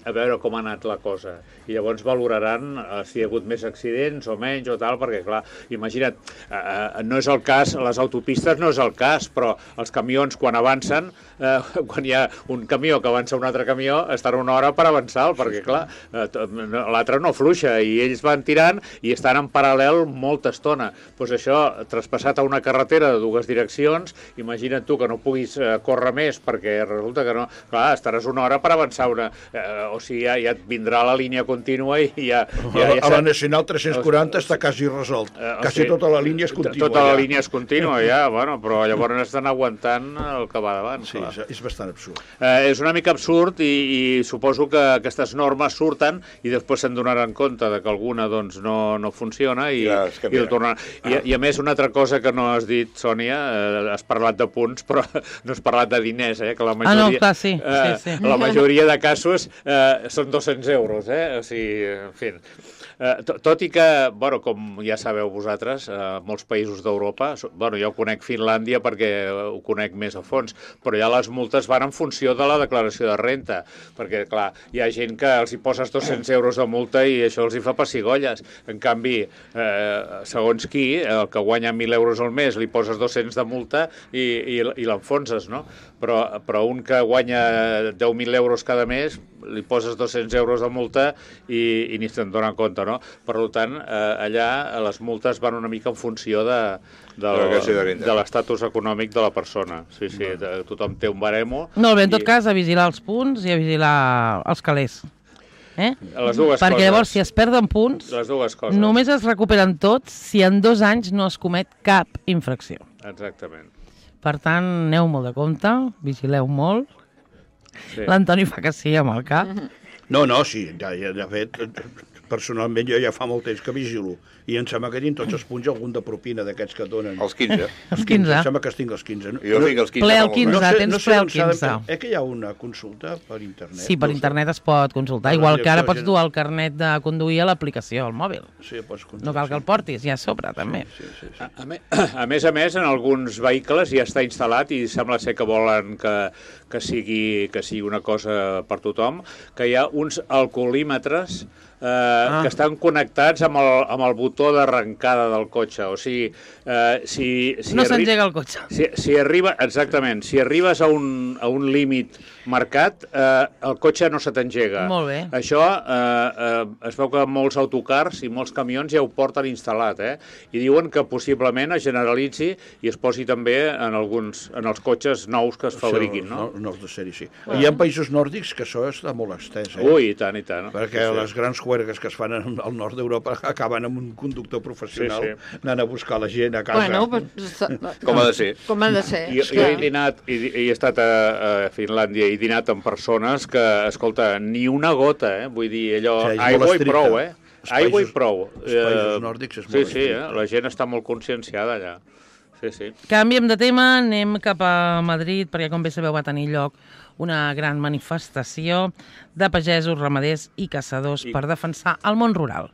a veure com ha anat la cosa. I llavors valoraran eh, si hi ha hagut més accidents o menys o tal, perquè, clar, imagina't, eh, no és el cas, les autopistes no és el cas, però els camions, quan avancen, eh, quan hi ha un camió que avança un altre camió, estan una hora per avançar, perquè, clar, eh, l'altre no fluixa, i ells van tirant i estan en paral·lel molta estona. Doncs això, traspassat a una carretera de dues direccions, imagina't tu que no puguis eh, córrer més, perquè resulta que no... Clar, estaràs una hora per avançar una... Eh, o sigui, ja, ja et vindrà la línia contínua i ja... ja, ja a la Nacional tres-cents quaranta està quasi resolt. Eh, quasi sigui, tota la línia és contínua. Tota la ja. línia és contínua, ja, bueno, però llavors estan aguantant el que va davant. Sí, clar. és, és bastant absurd. Eh, és una mica absurd i, i suposo que aquestes normes surten i després se'n donaran compte de que alguna doncs, no, no funciona i, ja, i ho tornaran. I, I a més, una altra cosa que no has dit, Sònia, eh, has parlat de punts, però no has parlat de diners, eh, que la majoria, ah, no, clar, sí, eh, sí, sí. la majoria de casos eh, són dos-cents euros, eh? O sigui, en fi... Eh, tot, tot i que, bueno, com ja sabeu vosaltres, eh, molts països d'Europa, bueno, jo conec Finlàndia perquè ho conec més a fons, però ja les multes van en funció de la declaració de renta, perquè, clar, hi ha gent que els hi poses dos-cents euros de multa i això els hi fa pessigolles. En canvi, eh, segons qui, el que guanya mil euros al mes li poses dos-cents de multa i, i, i l'enfonses, no? Però, però un que guanya deu mil euros cada mes, li poses dos-cents euros de multa i, i ni se'n dona compte, no? Per tant, eh, allà les multes van una mica en funció de, de, de, de l'estatus econòmic de la persona. Sí, sí, de, tothom té un baremo. Molt bé, en tot i... cas, a vigilar els punts i a vigilar els calés. Eh? Les dues Perquè coses. llavors, si es perden punts, les dues coses. només es recuperen tots si en dos anys no es comet cap infracció. Exactament. Per tant, aneu molt de compte, vigileu molt. Sí. L'Antoni fa que sí amb el cap. No, no, sí, ja, ja, de fet, personalment jo ja fa molt temps que vigilo i em sembla que tinc tots els punts algun de propina d'aquests que et donen. Els quinze. Els quinze. Em sembla que els tinc els quinze. No, Jo tinc els quinze. Ple el quinze, no sé, tens no sé ple el on s'ha de- quinze. Eh que hi ha una consulta per internet? Sí, per No ho sé. internet es pot consultar. Per la Igual que ara direcció pots gen- dur el carnet de conduir a l'aplicació, al mòbil. Sí, pots consultar. No cal que el portis, ja a sobre, també. Sí, sí, sí. A, a, me, a més a més, en alguns vehicles ja està instal·lat i sembla ser que volen que, que, sigui, que sigui una cosa per tothom, que hi ha uns alcoholímetres eh, ah. que estan connectats amb el, amb el botó d'arrencada del cotxe. O sigui, eh, si, si No arri- s'engega el cotxe. Si, si arriba, exactament, si arribes a un, a un límit marcat, eh, el cotxe no se t'engega. Molt bé. Això eh, eh, es veu que molts autocars i molts camions ja ho porten instal·lat, eh? I diuen que possiblement es generalitzi i es posi també en alguns en els cotxes nous que es fabriquin, no? No, nous de sèrie, sí. Ah. Hi ha països nòrdics que això està molt estès, eh? Ui, i tant, i tant. Perquè Sí, sí. les grans juergues que es fan en- al nord d'Europa acaben amb un conductor professional Sí, anant a buscar la gent a casa. Bueno, pues, Com ha de ser. com ha de ser. Jo, jo he dinat, i, i he estat a, a Finlàndia, he dinat amb persones que, escolta, ni una gota, eh? Vull dir, allò, Sí, és molt aigua i estricte. prou, eh? Els Aigua i països- prou. els països nòrdics és sí, molt sí, eh? estricte. La gent està molt conscienciada allà. Sí, sí. Canviem de tema, anem cap a Madrid, perquè com bé sabeu va tenir lloc una gran manifestació de pagesos, ramaders i caçadors I- per defensar el món rural.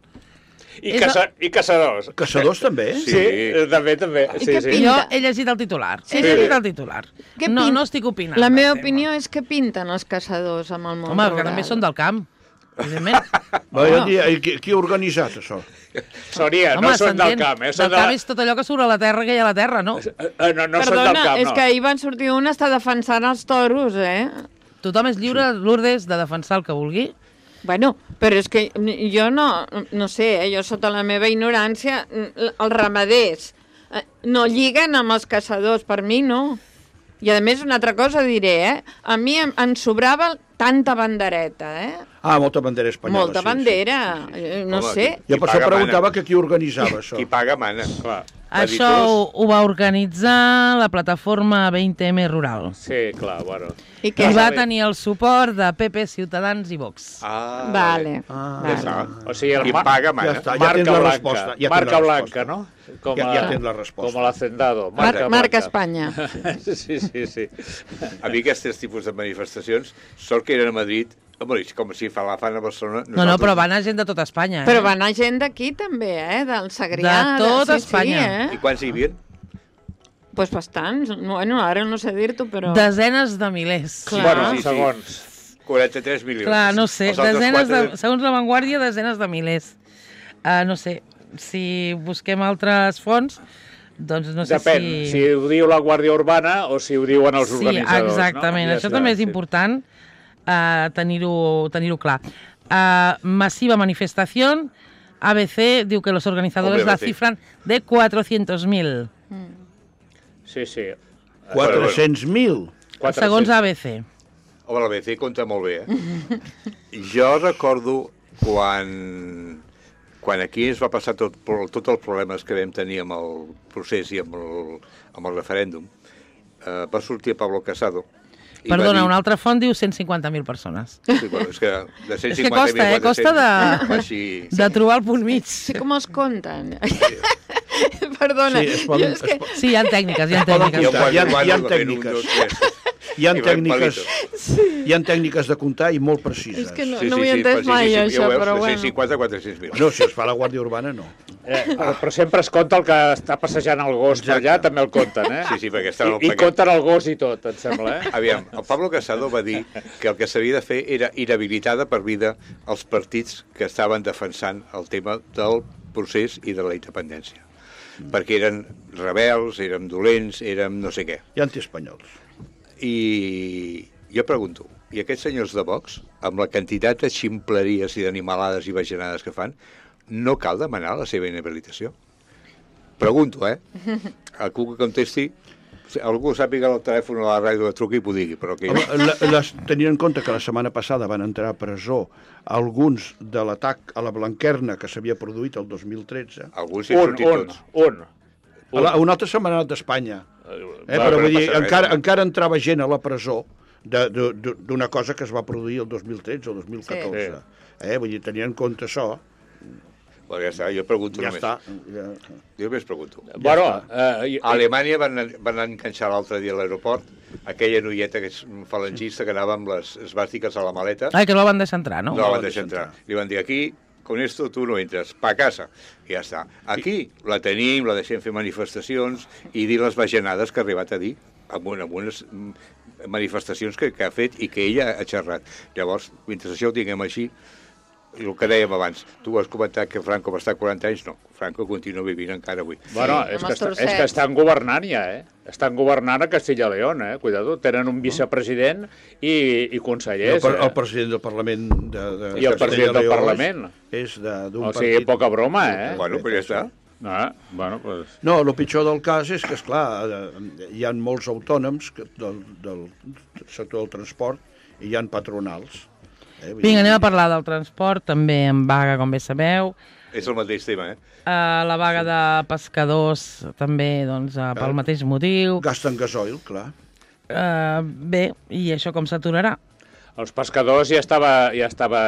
I, És caça, i caçadors. Caçadors també? Sí, sí, també, també. I Sí, què sí. pinta? Jo he llegit el titular. Sí, He sí. llegit el titular. Què No, pin- no estic opinant. La del meva tema. opinió és que pinten els caçadors amb el món Home, rural. que també són del camp, evidentment. Va, ja, ja, i qui, qui ha organitzat això? Sònia, no són del camp, eh? Són Del de camp la... és tot allò que surt a la terra que hi ha a la terra, no? Eh, No, no són Perdona, del camp, és no. que ahir van sortir un està defensant els toros, eh? Tothom és lliure, Lourdes, de defensar el que vulgui. Bueno, però és que jo no, no sé, eh, jo sota la meva ignorància, els ramaders eh, no lliguen amb els caçadors, per mi no. I a més una altra cosa diré, eh? A mi em, em sobrava tanta bandereta, eh? Ah, molta bandera espanyola. Molta sí, bandera, Sí, sí, sí. eh, no Home, sé. Jo Qui per això paga, preguntava mana. que qui organitzava això. Qui paga, mana. Clar. Això ho, ho va organitzar la plataforma veinte eme Rural. Sí, clar, bueno. I I què? va tenir el suport de P P, Ciutadans i Vox. Ah, Vale. Ah, Ja vale. està. O sigui, el Qui ma- paga, Ja mana. està, ja marca tens la blanca, resposta. Ja tens marca la blanca, resposta. no? Com Ja, ja tens la resposta. Com l'Hacendado. Mar Marca, marca blanca. Espanya. Sí, sí, sí. A mi aquests tipus de manifestacions, sort que eren a Madrid, home, com si fa la fan a Barcelona... No, no, però va anar gent de tota Espanya. Eh? Però va anar gent d'aquí també, eh? Del Segrià. De tot sí, Espanya. Sí, I eh? quants hi havia? Pues bastants. Bueno, ara no sé dir-t'ho, però... Desenes de milers. Clar. Bueno, Sí, sí. segons. quaranta-tres milions. Clar, no sé, Els altres desenes de, quatre- segons La Vanguardia, desenes de milers. Uh, no sé, si busquem altres fonts, doncs no sé Depèn, si... si ho diu la Guàrdia Urbana o si ho diuen els Sí, organitzadors. exactament. No? Ja Això està, també és sí. important uh, tenir-ho tenir-ho clar. Uh, massiva manifestación. A B C diu que los organizadores Hombre, la A B C. cifran de cuatrocientos mil. Sí, sí. quatre-cents mil. Segons A B C. Home, la B C compta molt bé, eh? Jo recordo quan, quan aquí es va passar tot, tots els problemes que vam tenir amb el procés i amb el, amb el referèndum, eh, va sortir Pablo Casado. i va Perdona, dir- una altra font diu cent cinquanta mil persones. Sí, bueno, és que de cent És que cinquanta costa, mil eh? Costa de, Així... de trobar el punt mig. Sí, com els compten. Perdona, Sí, es poden- jo és que... es po- Sí, hi ha tècniques, hi ha poden tècniques. comptar. Hi ha- hi ha Un, tècniques. dos, tres. Hi ha I van tècniques, palitos. hi ha tècniques de comptar i molt precises. És que no, Sí, no sí, m'ho he sí, entès sí, mai, sí, sí, això, ja ho veus, però de bueno. cent cinquanta a quatre-cents mil. No, si es fa la Guàrdia Urbana, no. Eh, però, però sempre es compta el que està passejant el gos per Exacte. allà, també el compten, eh? Sí, sí, perquè està en el I, I paquet. compten el gos i tot, em sembla, eh? Aviam, el Pablo Casado va dir que el que s'havia de fer era inhabilitar de per vida els partits que estaven defensant el tema del procés i de la independència. Perquè eren rebels, érem dolents, érem no sé què. Hi ha antiespanyols. I jo pregunto, i aquests senyors de Vox, amb la quantitat de ximpleries i d'animalades i bajanades que fan, no cal demanar la seva inhabilitació? Pregunto, eh? Algú que contesti, algú sàpiga el telèfon o la ràdio de truqui i ho digui, però que... Home, la, les, tenint en compte que la setmana passada van entrar a presó alguns de l'atac a la Blanquerna que s'havia produït el dos mil tretze, Alguns s'hi Un, sortit un, tots. un. a la, una altra setmana d'Espanya. Eh, Va, però però vull no dir, passa res, encara, no? encara entrava gent a la presó de- de- de- d'una cosa que es va produir el dos mil tretze o dos mil catorze. Sí. Eh, vull dir, tenint en compte això, Bueno, ja està, jo pregunto ja només. està. Ja... Jo només pregunto. Bueno, eh, A Alemanya van, van enganxar l'altre dia a l'aeroport aquella noieta que és falangista que anava amb les esbàstiques a la maleta. Ai, que no la van deixar entrar, no? No la van deixar entrar. Li van dir, aquí, con esto tu no entres, pa casa. I ja està. Aquí la tenim, la deixem fer manifestacions i dir les bajanades que ha arribat a dir amb, una, amb unes mm, manifestacions que, que ha fet i que ella ha xerrat. Llavors, mentre això ho tinguem així, el que dèiem abans, tu has comentat que Franco va estar quaranta anys, no, Franco continua vivint encara avui. Bueno, Sí, és, amb que els està, és trossets. que estan governant ja, eh? Estan governant a Castilla y León, eh? Cuidado, tenen un vicepresident i, i I el, consellers, per- el eh? president del Parlament de, de I el president del Leó Parlament. és de- d'un O sigui, partit... poca broma, eh? Bueno, però ja està. Ah, bueno, pues... No, el pitjor del cas és que, esclar, eh, hi ha molts autònoms que, del, del sector del transport i hi ha patronals. Eh? Vull Vinga, dir- anem a parlar del transport, també en vaga, com bé sabeu. És el mateix tema, eh? Uh, la vaga de pescadors, també, doncs, uh, pel mateix motiu. Gasten gasoil, clar. Uh, bé, i això com s'aturarà? Els pescadors ja estava, ja estava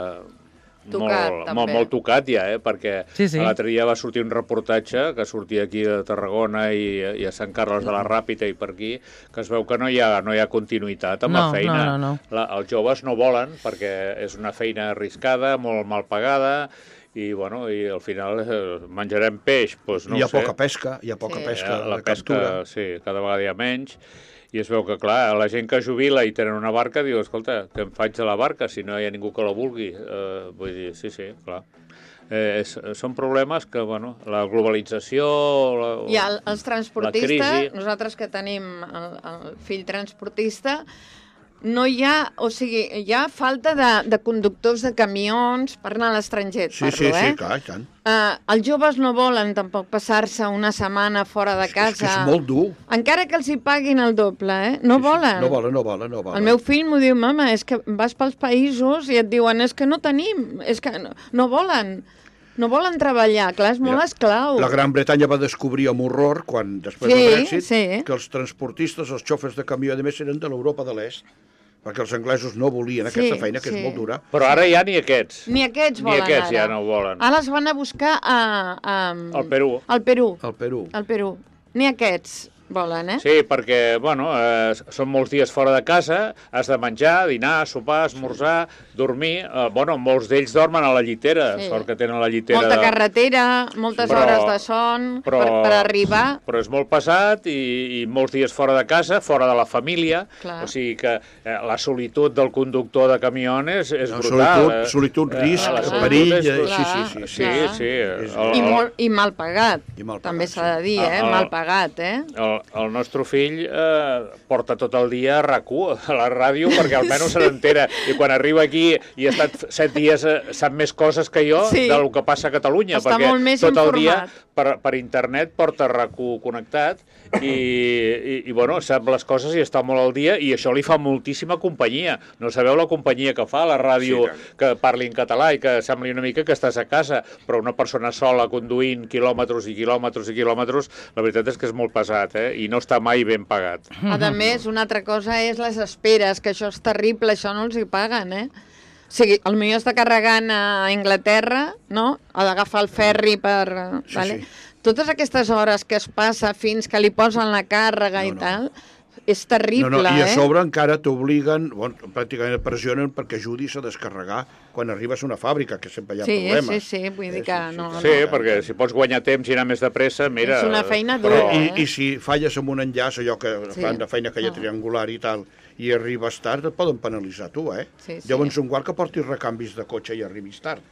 Tocat, molt, també. molt, molt tocat ja, eh? Perquè Sí, sí. l'altre dia va sortir un reportatge que sortia aquí de Tarragona i, i a Sant Carles de la Ràpita i per aquí, que es veu que no hi ha, no hi ha continuïtat amb No, la feina. no, no, no. La, els joves no volen perquè és una feina arriscada, molt mal pagada, i, bueno, i al final eh, menjarem peix, doncs no hi ha ho sé. poca pesca, hi ha poca Sí. pesca Eh, la de pesca, captura. sí, cada vegada hi ha menys, i es veu que, clar, la gent que jubila i tenen una barca diu, escolta, què em faig de la barca si no hi ha ningú que la vulgui? Eh, vull dir, sí, sí, clar. Eh, és, són problemes que, bueno, la globalització... La, I el, els transportistes, la crisi... nosaltres que tenim el, el fill transportista, no hi ha, o sigui, hi ha falta de, de conductors de camions per anar a l'estranger, Sí, parlo, sí, eh? sí, clar, i tant. Uh, els joves no volen tampoc passar-se una setmana fora de És que- és casa. que és molt dur. Encara que els hi paguin el doble, eh? No Sí, sí. volen. No volen, no volen, no volen. El meu fill m'ho diu, mama, és que vas pels països i et diuen, és que no tenim, és que no, no volen. No volen treballar, clar, és molt Mira, esclau. La Gran Bretanya va descobrir amb horror, quan després Sí, del Brexit, sí. que els transportistes, els xofers de camió, a més, eren de l'Europa de l'Est, perquè els anglesos no volien Sí, aquesta feina, que sí. és molt dura. Però ara ja ni aquests. Ni aquests Ni volen aquests ara. ja no ho volen. Ara els van a buscar a, a, Al Perú. Al Perú. Al Perú. Al Perú. Ni aquests. volen, eh? Sí, perquè, bueno, eh, són molts dies fora de casa, has de menjar, dinar, sopar, esmorzar, dormir. Eh, bueno, molts d'ells dormen a la llitera, Sí. sort que tenen la llitera... Molta de... carretera, moltes Però- hores de son però- per, per arribar. Però és molt pesat i, i molts dies fora de casa, fora de la família. Clar. O sigui que eh, la solitud del conductor de camió és, és No, brutal. solitud, eh. solitud, Eh, risc, la solitud perill, és eh, brutal. sí, sí, sí. Sí, clar. sí. És- El, I, el, molt, I mal pagat, I mal pagat, també s'ha de dir, sí. eh? El- Mal pagat, eh? el, el nostre fill eh, porta tot el dia a RAC u, a la ràdio, perquè almenys se n'entera. I quan arriba aquí i ha estat set dies, eh, sap més coses que jo Sí. del que passa a Catalunya. Està perquè molt més tot el dia informat. per, per internet porta RAC u connectat i, i, i bueno, sap les coses i està molt al dia i això li fa moltíssima companyia. No sabeu la companyia que fa la ràdio Sí, tant. que parli en català i que sembli una mica que estàs a casa, però una persona sola conduint quilòmetres i quilòmetres i quilòmetres, la veritat és que és molt pesat, eh? I no està mai ben pagat. A més, una altra cosa és les esperes, que això és terrible, això no els hi paguen, eh? O sigui, potser està carregant a Anglaterra, no? Ha d'agafar el ferri per... Sí, vale? sí. Totes aquestes hores que es passa fins que li posen la càrrega No, i no. tal, és terrible, No, no, i a eh? sobre encara t'obliguen, bueno, pràcticament et pressionen perquè ajudis a descarregar quan arribes a una fàbrica, que sempre hi ha Sí, problemes. sí, sí, vull dir Eh, que no, Sí, no. perquè si pots guanyar temps i anar més de pressa, mira... És una feina Però, dura, i, eh? I si falles amb un enllaç, allò que Sí. fan de feina que hi ha Ah. triangular i tal, i arribes tard, et poden penalitzar tu, eh? Sí, sí. Llavors, un guard que portis recanvis de cotxe i arribis tard.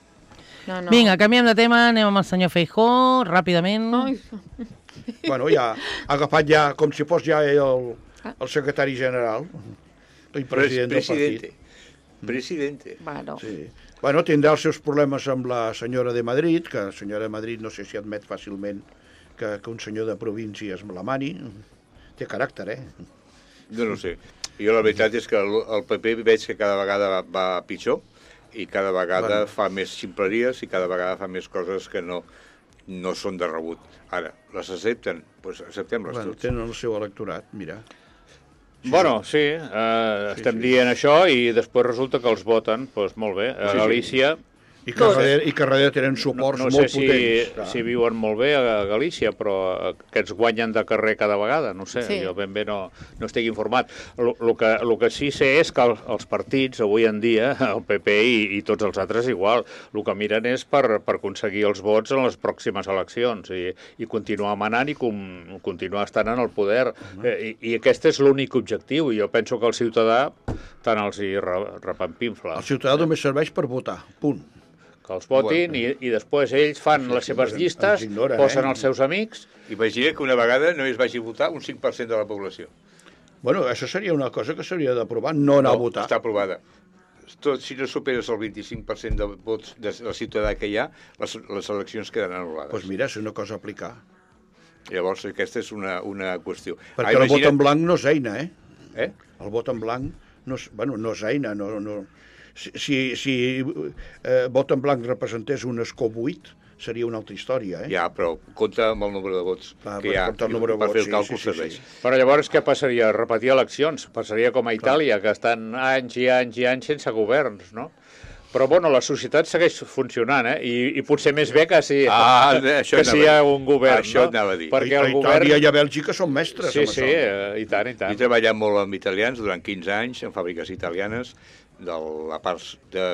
no, no. Vinga, canviem de tema, anem amb el senyor Feijó, ràpidament. Ai, Bueno, ja ha agafat ja, com si fos ja el, el secretari general, el president del Presidente. partit. Presidente. bueno. Sí. Bueno, tindrà els seus problemes amb la senyora de Madrid, que la senyora de Madrid no sé si admet fàcilment que, que un senyor de província es la mani. Té caràcter, eh? No, no sé. Jo la veritat és que el, el P P veig que cada vegada va, va pitjor i cada vegada Bueno. fa més ximpleries i cada vegada fa més coses que no, no són de rebut. Ara, les accepten? Doncs pues acceptem-les Bueno, tots. tenen el seu electorat, mira. Bueno, sí, eh, estem sí. dient això i després resulta que els voten, doncs molt bé. A Sí, sí. Galícia... I que, darrere, i que darrere tenen suports No, no molt sé si, potents. clar. si viuen molt bé a Galícia, però aquests guanyen de carrer cada vegada, no sé, Sí. jo ben bé no, no estic informat. El que, lo que sí sé és que el, els partits, avui en dia, el P P i, i tots els altres igual, el que miren és per, per aconseguir els vots en les pròximes eleccions i, i continuar manant i com, continuar estant en el poder. Eh, i, I aquest és l'únic objectiu, i jo penso que el ciutadà tant els hi re, repampinfla. El ciutadà només serveix per votar, punt. Que els votin i, i després ells fan les seves ens- llistes, ens ignoren, posen eh? els seus amics. Imagina que una vegada només vagi a votar un cinc per cent de la població. Bueno, això seria una cosa que s'hauria d'aprovar, no anar a votar. Està aprovada. Tot, si no superes el vint-i-cinc per cent de vots de la ciutadà que hi ha, les, les eleccions queden anul·lades. Doncs mira, és una cosa a aplicar. Llavors, aquesta és una, una qüestió. Perquè el vot en blanc no és eina, eh? Eh? El vot en blanc no és, bueno, no és eina, no... no... Si, si, si eh, vot en blanc representés un escó buit, seria una altra història, eh? Ja, però compta amb el númere de vots Clar, que hi ha. compta el número de per vots, fer el sí, càlcul sí, sí, serveix. sí. Però llavors què passaria? Repetir eleccions? Passaria com a Itàlia, que estan anys i anys i anys sense governs, no? Però, bueno, la societat segueix funcionant, eh? I, i potser més bé que si, Ah, això que si hi anava ha a dir. un govern, Això no? anava a dir. Perquè a el Itàlia govern... i a Bèlgica són mestres Sí, amb sí, això. eh, i tant, i tant. He treballat molt amb italians durant quinze anys, en fàbriques italianes, de la part de...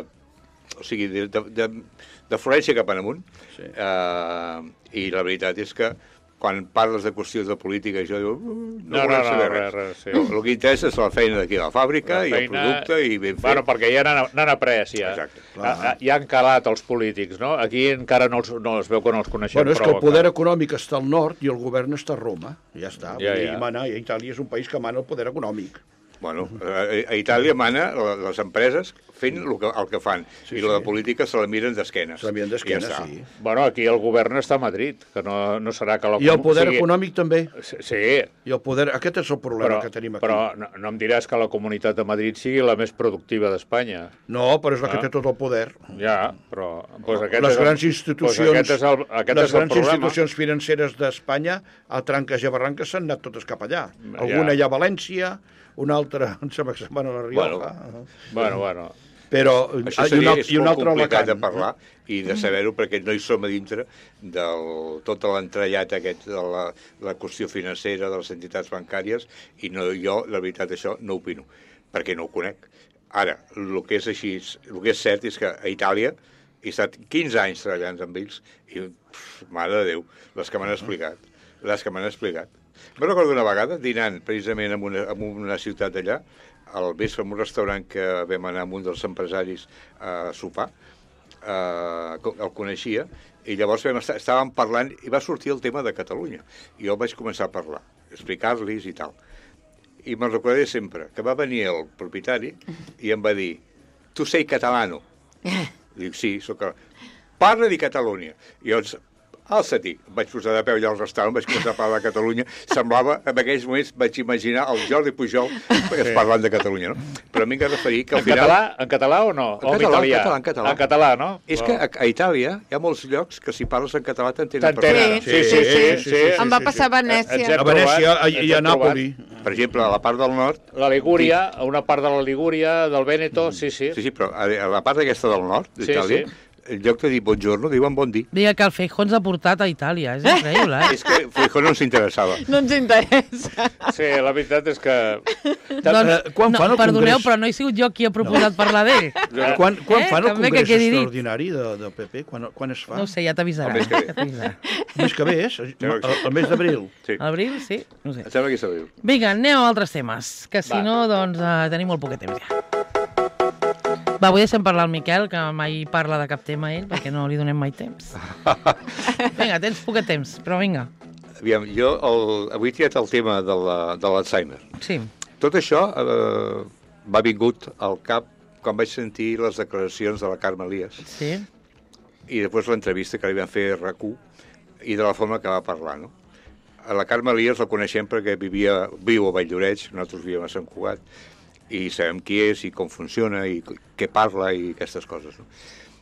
O sigui, de, de, de, de Florència cap en amunt. Sí. Uh, I la veritat és que quan parles de qüestions de política, jo diu, uh, no, No, no, volem no, saber res, res. res, sí. No, el que interessa és la feina d'aquí a la fàbrica La i el feina- producte i ben fet. Bueno, perquè ja n'han n'han après, ja. Exacte. Ah, ah, ja han calat els polítics, no? Aquí encara no els, no es veu que no els coneixem Bueno, és que prou. el poder encara. econòmic està al nord i el govern està a Roma. Ja està. Ja, Vull dir, ja. mana, i Itàlia és un país que mana el poder econòmic. Bueno, a, a Itàlia mana la- les empreses fent el que, el que fan, Sí, i la de sí. política se la miren d'esquenes. Se l'havien I d'esquena, ja està. sí. Bueno, aquí el govern està a Madrid, que no, no serà que... La, I el poder o sigui, econòmic també. Sí, I el poder... Aquest és el problema però, que tenim aquí. però no, no em diràs que la Comunitat de Madrid sigui la més productiva d'Espanya. No, però és la que Ah. té tot el poder. Ja, però... Doncs aquest Les és el, grans doncs institucions, aquest és el, aquest les és el grans problema. institucions financeres d'Espanya, a tranques i a barranques, s'han anat totes cap allà. Alguna Ja. ja a València, una altra, em sembla que se'n van a la Rioja. Bueno. Bueno, bueno. Però Això i un, seria, al- és i un molt altre complicat de alacant. parlar i de saber-ho perquè no hi som a dintre de tota l'entrellat aquest de la, la qüestió financera de les entitats bancàries i no, jo, la veritat, això no opino, perquè no ho conec. Ara, el que és així, el que és cert és que a Itàlia he estat quinze anys treballant amb ells i, pff, mare de Déu, les que m'han explicat, les que m'han explicat. Me recordo una vegada, dinant precisament en una, en una ciutat d'allà, al vespre en un restaurant que vam anar amb un dels empresaris a sopar, eh, el coneixia, i llavors vam estar, estàvem parlant i va sortir el tema de Catalunya. I jo vaig començar a parlar, explicar-los i tal. I me'n recordaré sempre que va venir el propietari i em va dir, tu sei catalano? Dic, sí, soc... Parla di Catalunya. I llavors, alça-t'hi. Em vaig posar de peu allà al restaurant, vaig començar a parlar de Catalunya. Semblava, en aquells moments, vaig imaginar el Jordi Pujol sí. parlant de Catalunya, no? Però m'he de referir que al en final... Català, en català o no? En o en català, italià? en català, en català. En català, no? És que a, a Itàlia hi ha molts llocs que si parles en català t'entenen T'entenen. perfectament. Sí, sí, sí, sí, sí, Em va passar a Venècia. Ens hem A Venècia trobat, i ens a hem Nàpoli. Per exemple, a la part del nord... La Ligúria, a una part de la Ligúria, del Vèneto, sí, sí. Sí, sí, però a a la part aquesta del nord d'Itàlia, sí. en lloc de dir buongiorno, diuen bon dia. Digue que el Feijó ens ha portat a Itàlia, és increïble, eh? És que Feijó no ens interessava. No ens interessa. Sí, la veritat és que... Doncs, Eh, quan no, fan el perdoneu, congrés? però no he sigut jo qui ha proposat no. parlar d'ell. Quan, quan Eh? fan el També que congrés quedi dit. extraordinari de, del P P? Quan, quan es fa? No ho sé, ja t'avisarà. El mes que ve. Ja t'avisarà. El mes que ve és? El, el mes d'abril. Sí. A l'abril, sí? No ho sé. Em sembla que és abril. Vinga, anem a altres temes, que si Va. no, doncs, uh, tenim molt poquet temps ja. Va, avui deixem parlar al Miquel, que mai parla de cap tema ell, perquè no li donem mai temps. Vinga, tens poquet temps, però vinga. Aviam, jo el, avui he triat el tema de la- de l'Alzheimer. Sí. Tot això eh, m'ha vingut al cap quan vaig sentir les declaracions de la Carme Elias Sí? i després l'entrevista que li van fer a R A C u i de la forma que va parlar, no? A la Carme Elias la coneixem perquè vivia, viu a Valldoreix, nosaltres vivíem a Sant Cugat, i sabem qui és i com funciona i què parla i aquestes coses, no?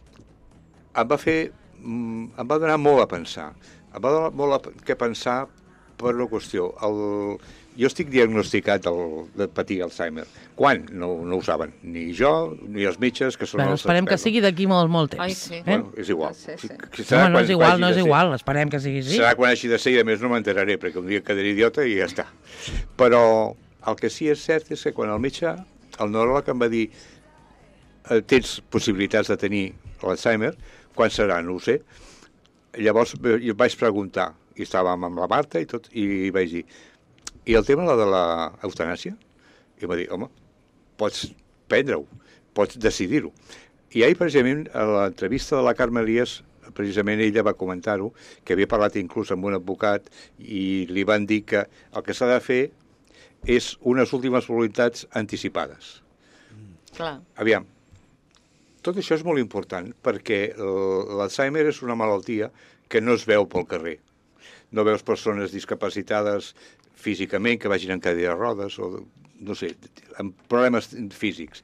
Em va fer... mm, em va donar molt a pensar. Em va donar molt a, que pensar per una qüestió. El, jo estic diagnosticat del, de patir Alzheimer. Quan? No, no ho saben. Ni jo, ni els metges, que són Bueno, els esperem que experts, sigui d'aquí molt, molt temps. Ai, sí. Eh? Bueno, és igual. Sí, sí. Serà No, no quan és igual, hagi no de és ser. igual. Esperem que sigui així. Serà quan hagi de ser i a més no m'enteraré, perquè un dia quedaré idiota i ja està. Però el que sí és cert és que quan el metge, el neuròleg em va dir eh, tens possibilitats de tenir l'Alzheimer, quan serà? No ho sé. Llavors eh, jo vaig preguntar, i estàvem amb la Marta i tot, i vaig dir, i el tema de l'eutanàsia? I em va dir, home, pots prendre-ho, pots decidir-ho. I ahir, precisament, a l'entrevista de la Carme Elias, precisament ella va comentar-ho, que havia parlat inclús amb un advocat i li van dir que el que s'ha de fer és unes últimes voluntats anticipades. Clar. Aviam, tot això és molt important perquè l'Alzheimer és una malaltia que no es veu pel carrer. No veus persones discapacitades físicament que vagin en cadira de rodes o, no sé, amb problemes físics.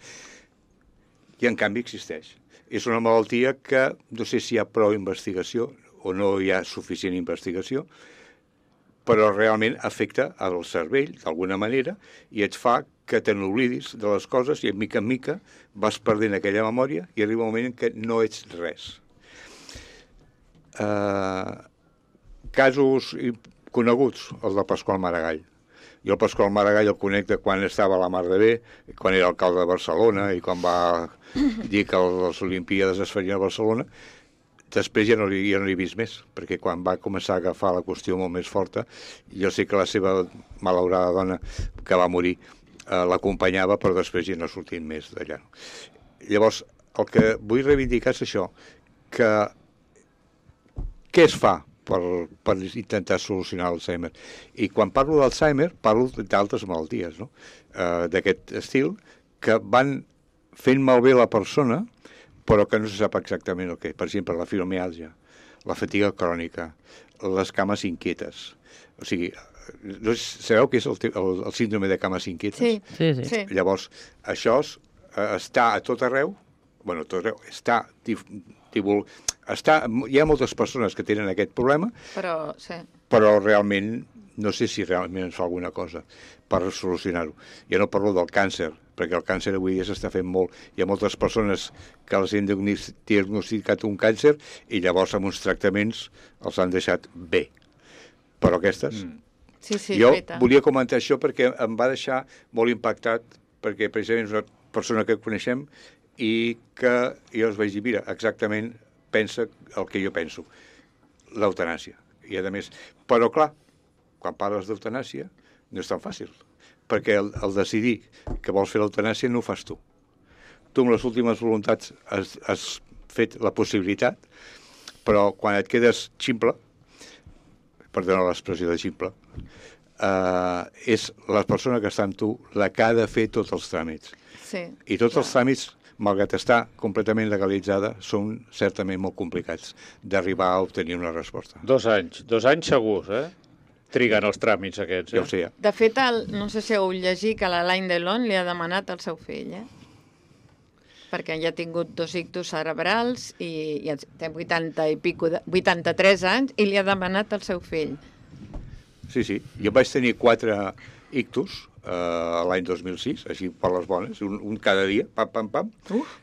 I en canvi existeix. És una malaltia que no sé si hi ha prou investigació o no hi ha suficient investigació, però realment afecta al cervell d'alguna manera i et fa que te n'oblidis de les coses i, mica en mica, vas perdent aquella memòria i arriba un moment en què no ets res. Uh, casos coneguts, els del Pasqual Maragall. Jo el Pasqual Maragall el conec de quan estava a la Mar de Bé, quan era alcalde de Barcelona i quan va dir que les Olimpíades es farien a Barcelona. Després ja no l'he ja no l'he vist més, perquè quan va començar a agafar la qüestió molt més forta, jo sé que la seva malaurada dona, que va morir, eh, l'acompanyava, però després ja no ha sortit més d'allà. Llavors, el que vull reivindicar és això, que què es fa per, per intentar solucionar l'Alzheimer? I quan parlo d'Alzheimer, parlo d'altres malalties, no? eh, d'aquest estil, que van fent malbé la persona, però que no se sap exactament el que. Per exemple, la fibromiàlgia, la fatiga crònica, les cames inquietes. O sigui, no sé, sabeu què és el, el, el síndrome de cames inquietes? Sí. Sí, sí. Sí. Llavors, això es, eh, està a tot arreu, bueno, a tot arreu, està, divul, està, hi ha moltes persones que tenen aquest problema, Però, sí. però realment no sé si realment ens fa alguna cosa per solucionar-ho. Jo no parlo del càncer, perquè el càncer avui dia s'està fent molt. Hi ha moltes persones que els han diagnosticat un càncer i llavors amb uns tractaments els han deixat bé. Però aquestes... Mm. Sí, sí, jo feta. volia comentar això perquè em va deixar molt impactat, perquè precisament és una persona que coneixem i que jo els vaig dir, mira, exactament pensa el que jo penso, l'eutanàsia. I a més, però clar, quan parles d'eutanàsia no és tan fàcil, perquè el, el decidir que vols fer l'eutanàsia no ho fas tu. Tu amb les últimes voluntats has, has fet la possibilitat, però quan et quedes ximple, perdona l'expressió de ximple, uh, és la persona que està amb tu la que ha de fer tots els tràmits. Sí, I tots clar. els tràmits, malgrat estar completament legalitzada, són certament molt complicats d'arribar a obtenir una resposta. Dos anys, dos anys segurs, eh? Triguen els tràmits aquests, eh? Ja ho sé, ja. De fet, el, no sé si heu llegit que l'Alain Delon li ha demanat al seu fill, eh? Perquè ja ha tingut dos ictus cerebrals i ja té vuitanta i pico, de, vuitanta-tres anys, i li ha demanat al seu fill. Sí, sí. Jo vaig tenir quatre ictus uh, l'any dos mil sis, així per les bones, un, un cada dia, pam, pam, pam, Uf.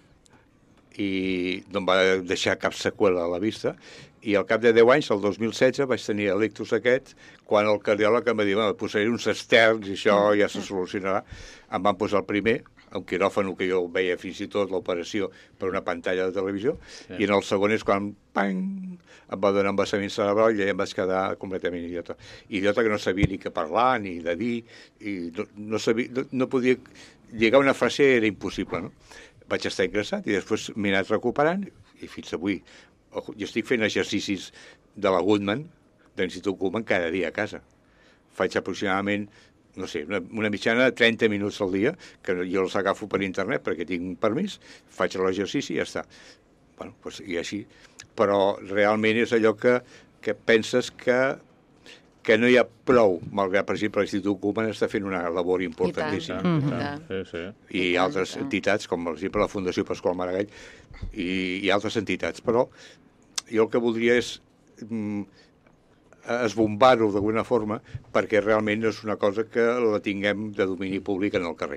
i no em va deixar cap seqüela a la vista, i al cap de deu anys, el dos mil setze, vaig tenir l'ictus aquest, quan el cardiòleg em va dir, bueno, posaré uns externs i això ja se solucionarà. Em van posar el primer, un quiròfano que jo veia fins i tot l'operació per una pantalla de televisió, sí. I en el segon és quan pang, em va donar un vessament cerebral i em vaig quedar completament idiota. Idiota que no sabia ni què parlar, ni de dir, i no, no, sabia, no, no podia... Lligar una frase era impossible, no? Vaig estar ingressat i després m'he anat recuperant i fins avui. Jo estic fent exercicis de la Goodman, de l'Institut Goodman, cada dia a casa. Faig aproximadament no sé, una, una mitjana de trenta minuts al dia, que jo els agafo per internet perquè tinc un permís, faig l'exercici i ja està. Bueno, doncs, i així. Però realment és allò que, que penses que, que no hi ha prou, malgrat, per exemple, l'Institut Koeman està fent una labor importantíssima. I, tant, i, tant. Sí, sí. I, I altres tant. entitats, com per exemple la Fundació Pasqual Maragall, i, i altres entitats. Però jo el que voldria és... Mm, esbombar-ho d'alguna forma perquè realment és una cosa que la tinguem de domini públic en el carrer.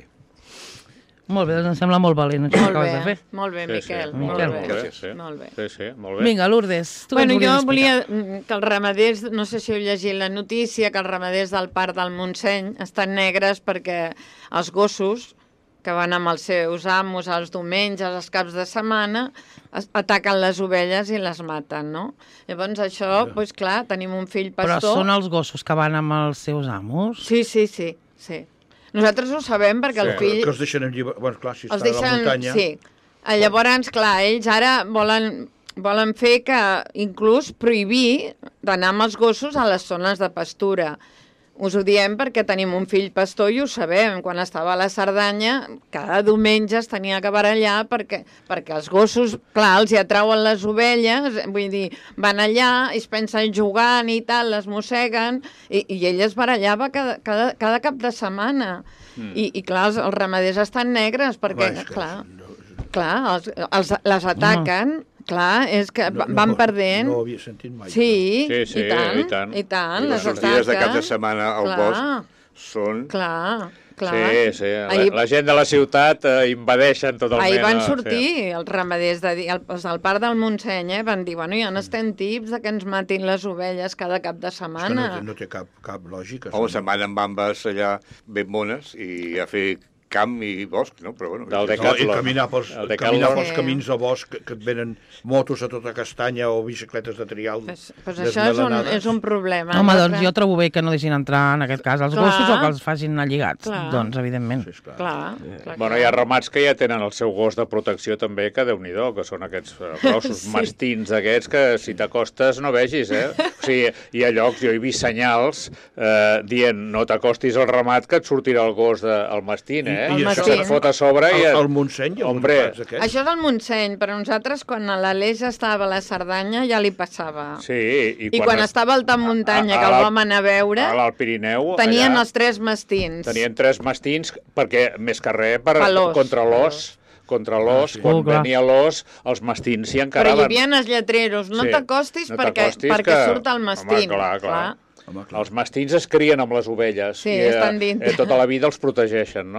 Molt bé, doncs em sembla molt valent això molt que bé, vas a fer. Molt bé, sí, Miquel. Sí. Molt, Miquel. bé. Gràcies, sí. Molt bé. Sí, sí, molt bé. Vinga, Lourdes, tu bueno, jo explicar? volia que els ramaders, no sé si heu llegit la notícia, que els ramaders del Parc del Montseny estan negres perquè els gossos que van amb els seus amos els diumenges, els caps de setmana, ataquen les ovelles i les maten, no? Llavors això, doncs clar, tenim un fill pastor... Però són els gossos que van amb els seus amos? Sí, sí, sí, sí. Nosaltres ho sabem perquè sí. el fill... Que els deixen en llibertat, bueno, clar, si els està deixen, a la muntanya... Sí. Llavors, clar, ells ara volen, volen fer que inclús prohibir d'anar amb els gossos a les zones de pastura. Us ho diem perquè tenim un fill pastor i ho sabem. Quan estava a la Cerdanya, cada diumenge es tenia que barallar perquè, perquè els gossos, clar, els hi atrauen les ovelles, vull dir, van allà, es pensen jugant i tal, les mosseguen, i, i ell es barallava cada, cada, cada cap de setmana. Mm. I, I clar, els, els ramaders estan negres perquè, Home, que... clar, clar els, els, les ataquen... Mm. Clar, és que no, no, van perdent... No ho havia sentit mai. Sí, sí, sí, i tant, i tant. I tant I les les sortides de cap de ataquen. setmana al Clar. bosc són... Clar, clar. Sí, sí. Ahir, La, la gent de la ciutat eh, invadeixen totalment. ahir van eh, sortir sí. els ramaders de, el, els del Parc del Montseny, eh, van dir, bueno, ja n'estem tips de que ens matin les ovelles cada cap de És que setmana. no, té- no té cap, cap lògica. Home, això. se'n van amb bambes allà ben bones i a fer camp i bosc, no? Però bueno... Del és- No, i Decathlon. caminar pels, El Decathlon. caminar pels Sí. camins de bosc que, que et venen motos a tota castanya o bicicletes de trial Pues, pues això és un, desmelenades. és un problema. Home, no? doncs jo trobo bé que no deixin entrar, en aquest cas, els Clar. gossos o que els facin anar lligats. Clar. Doncs, evidentment. Sí, esclar. Clar, clar, Bueno, hi ha ramats que ja tenen el seu gos de protecció també, que Déu-n'hi-do, que són aquests eh, grossos Sí. mastins aquests que si t'acostes no vegis, eh? O sigui, hi ha llocs, jo he vist senyals eh, dient no t'acostis al ramat que et sortirà el gos del mastín, eh? I- i I això- se't fot a sobre i... Al, Et... al Montseny hi ha Hombre. uns d'aquests. Això és el Montseny, però nosaltres quan a l'Aleix estava a la Cerdanya ja li passava. Sí, i, I quan es- estava al Top Muntanya, a- a que el l'Alt- vam anar a veure, a l'Alt Pirineu, tenien allà, els tres mastins. tenien tres mastins, perquè més que res per, Pelós, contra l'os. Contra l'os, Ah, sí. quan Oh, clar. venia l'os, els mastins s'hi Però hi encaraven. havia els lletreros, no Sí. t'acostis No perquè, t'acostis perquè que- surt el mastín. Home, clar, clar. Home, clar. Els mastins es crien amb les ovelles Sí, i estan dintre. eh, tota la vida els protegeixen, no?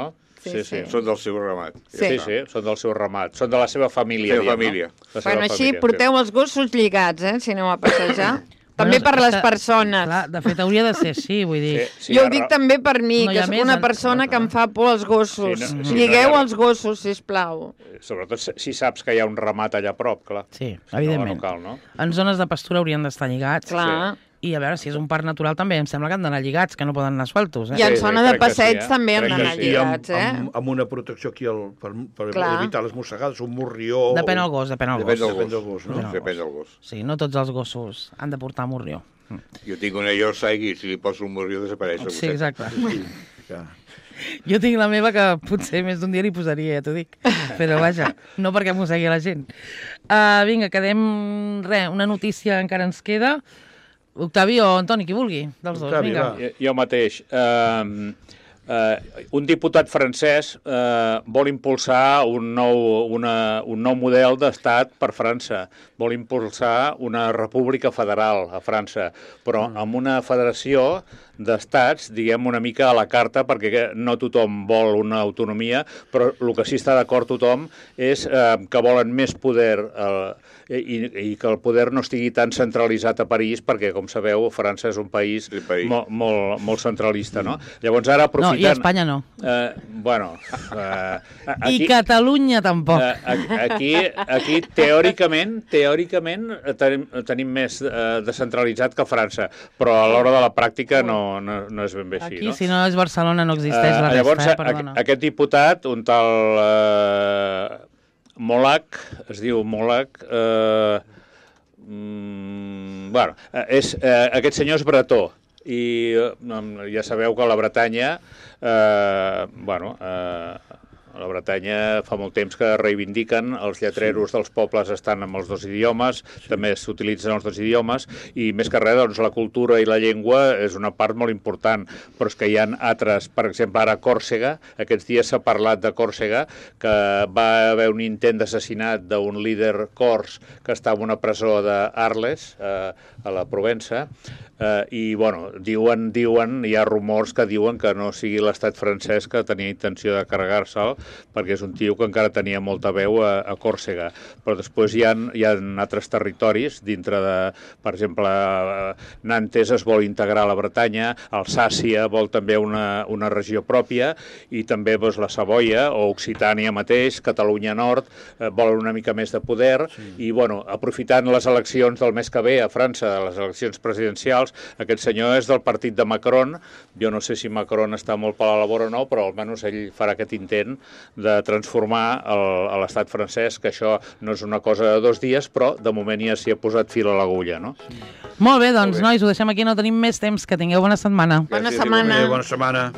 sí, sí, sí. sí. Són del seu ramat. Sí. Sí, sí, són del seu ramat, són de la seva família. Seva diguem, família. No? La seva Bueno, així família, porteu els gossos lligats, eh, si aneu a passejar. També Bueno, per les és que, persones. Clar, de fet, hauria de ser així, vull dir... Sí, sí, Jo ho ara- dic també per mi, No hi que ha soc més, una en- persona que em fa por als gossos. Sí, no- sí, Lligueu no hi ha- els gossos, sisplau. Sobretot si- si saps que hi ha un ramat allà a prop, clar. Sí, Si evidentment. No, no cal, no? En zones de pastura haurien d'estar lligats. Clar. I a veure, si és un parc natural també em sembla que han d'anar lligats, que no poden anar sueltos. Eh? I en Sí, zona sí, de crec que passeig sí, eh? també han Crec que d'anar sí. I amb, lligats, eh? amb, amb una protecció aquí al, per, per Clar. evitar les mossegades, un morrió... Depèn del gos, depèn del Depèn gos. del Depèn gos. del gos, no? Depèn del Depèn del gos. Sí, no tots els gossos han de portar morrió. Jo tinc una Yorkshire i si li poso un morrió desapareix. el Sí, gosset. exacte. Ja. Jo tinc la meva que potser més d'un dia li posaria, ja t'ho dic. Però vaja, no perquè mossegui la gent. Uh, vinga, quedem... Re, una notícia encara ens queda. Octavi o Antoni, qui vulgui, dels dos, Octavi, vinga. va. Jo, jo mateix. Uh, uh, un diputat francès uh, vol impulsar un nou, una, un nou model d'estat per França. Vol impulsar una república federal a França, però amb una federació d'estats, diguem, una mica a la carta, perquè no tothom vol una autonomia, però el que sí està d'acord tothom és eh, que volen més poder eh, i, i que el poder no estigui tan centralitzat a París, perquè, com sabeu, França és un país, Sí, país. Molt, molt, molt centralista, no? Llavors, ara No, aprofitant... i a Espanya no. Eh, bueno, eh, I Catalunya tampoc. Eh, aquí, aquí teòricament, teòricament eh, tenim, tenim més eh, descentralitzat que França, però a l'hora de la pràctica no, no, no és ben bé així. Aquí, no? si no és Barcelona, no existeix la llavors, resta, eh? a- Perdona. aquest diputat, un tal eh, Molac, es diu Molac, eh, mm, bueno, eh, és, eh, aquest senyor és bretó, i eh, ja sabeu que la Bretanya, eh, bueno, eh, a la Bretanya fa molt temps que reivindiquen els lletreros dels pobles estan amb els dos idiomes, també s'utilitzen els dos idiomes, i més que res, doncs, la cultura i la llengua és una part molt important, però és que hi ha altres, per exemple, ara Còrsega, aquests dies s'ha parlat de Còrsega, que va haver un intent d'assassinat d'un líder cors que estava en una presó d'Arles, eh, a la Provença, eh, i, bueno, diuen, diuen, hi ha rumors que diuen que no sigui l'estat francès que tenia intenció de carregar-se'l, perquè és un tio que encara tenia molta veu a, a Còrsega. Però després hi ha, hi ha altres territoris dintre de, per exemple, Nantes es vol integrar a la Bretanya, Alsàcia vol també una, una regió pròpia, i també doncs, la Savoia o Occitània mateix, Catalunya Nord, eh, volen una mica més de poder, sí. I bueno, aprofitant les eleccions del mes que ve a França, les eleccions presidencials, aquest senyor és del partit de Macron, jo no sé si Macron està molt per la labor o no, però almenys ell farà aquest intent de transformar l'estat francès, que això no és una cosa de dos dies, però de moment ja s'hi ha posat fil a l'agulla, no? Molt bé, doncs, nois, ho deixem aquí, no tenim més temps. Que tingueu bona setmana. Bona Gràcies, setmana. Bona setmana.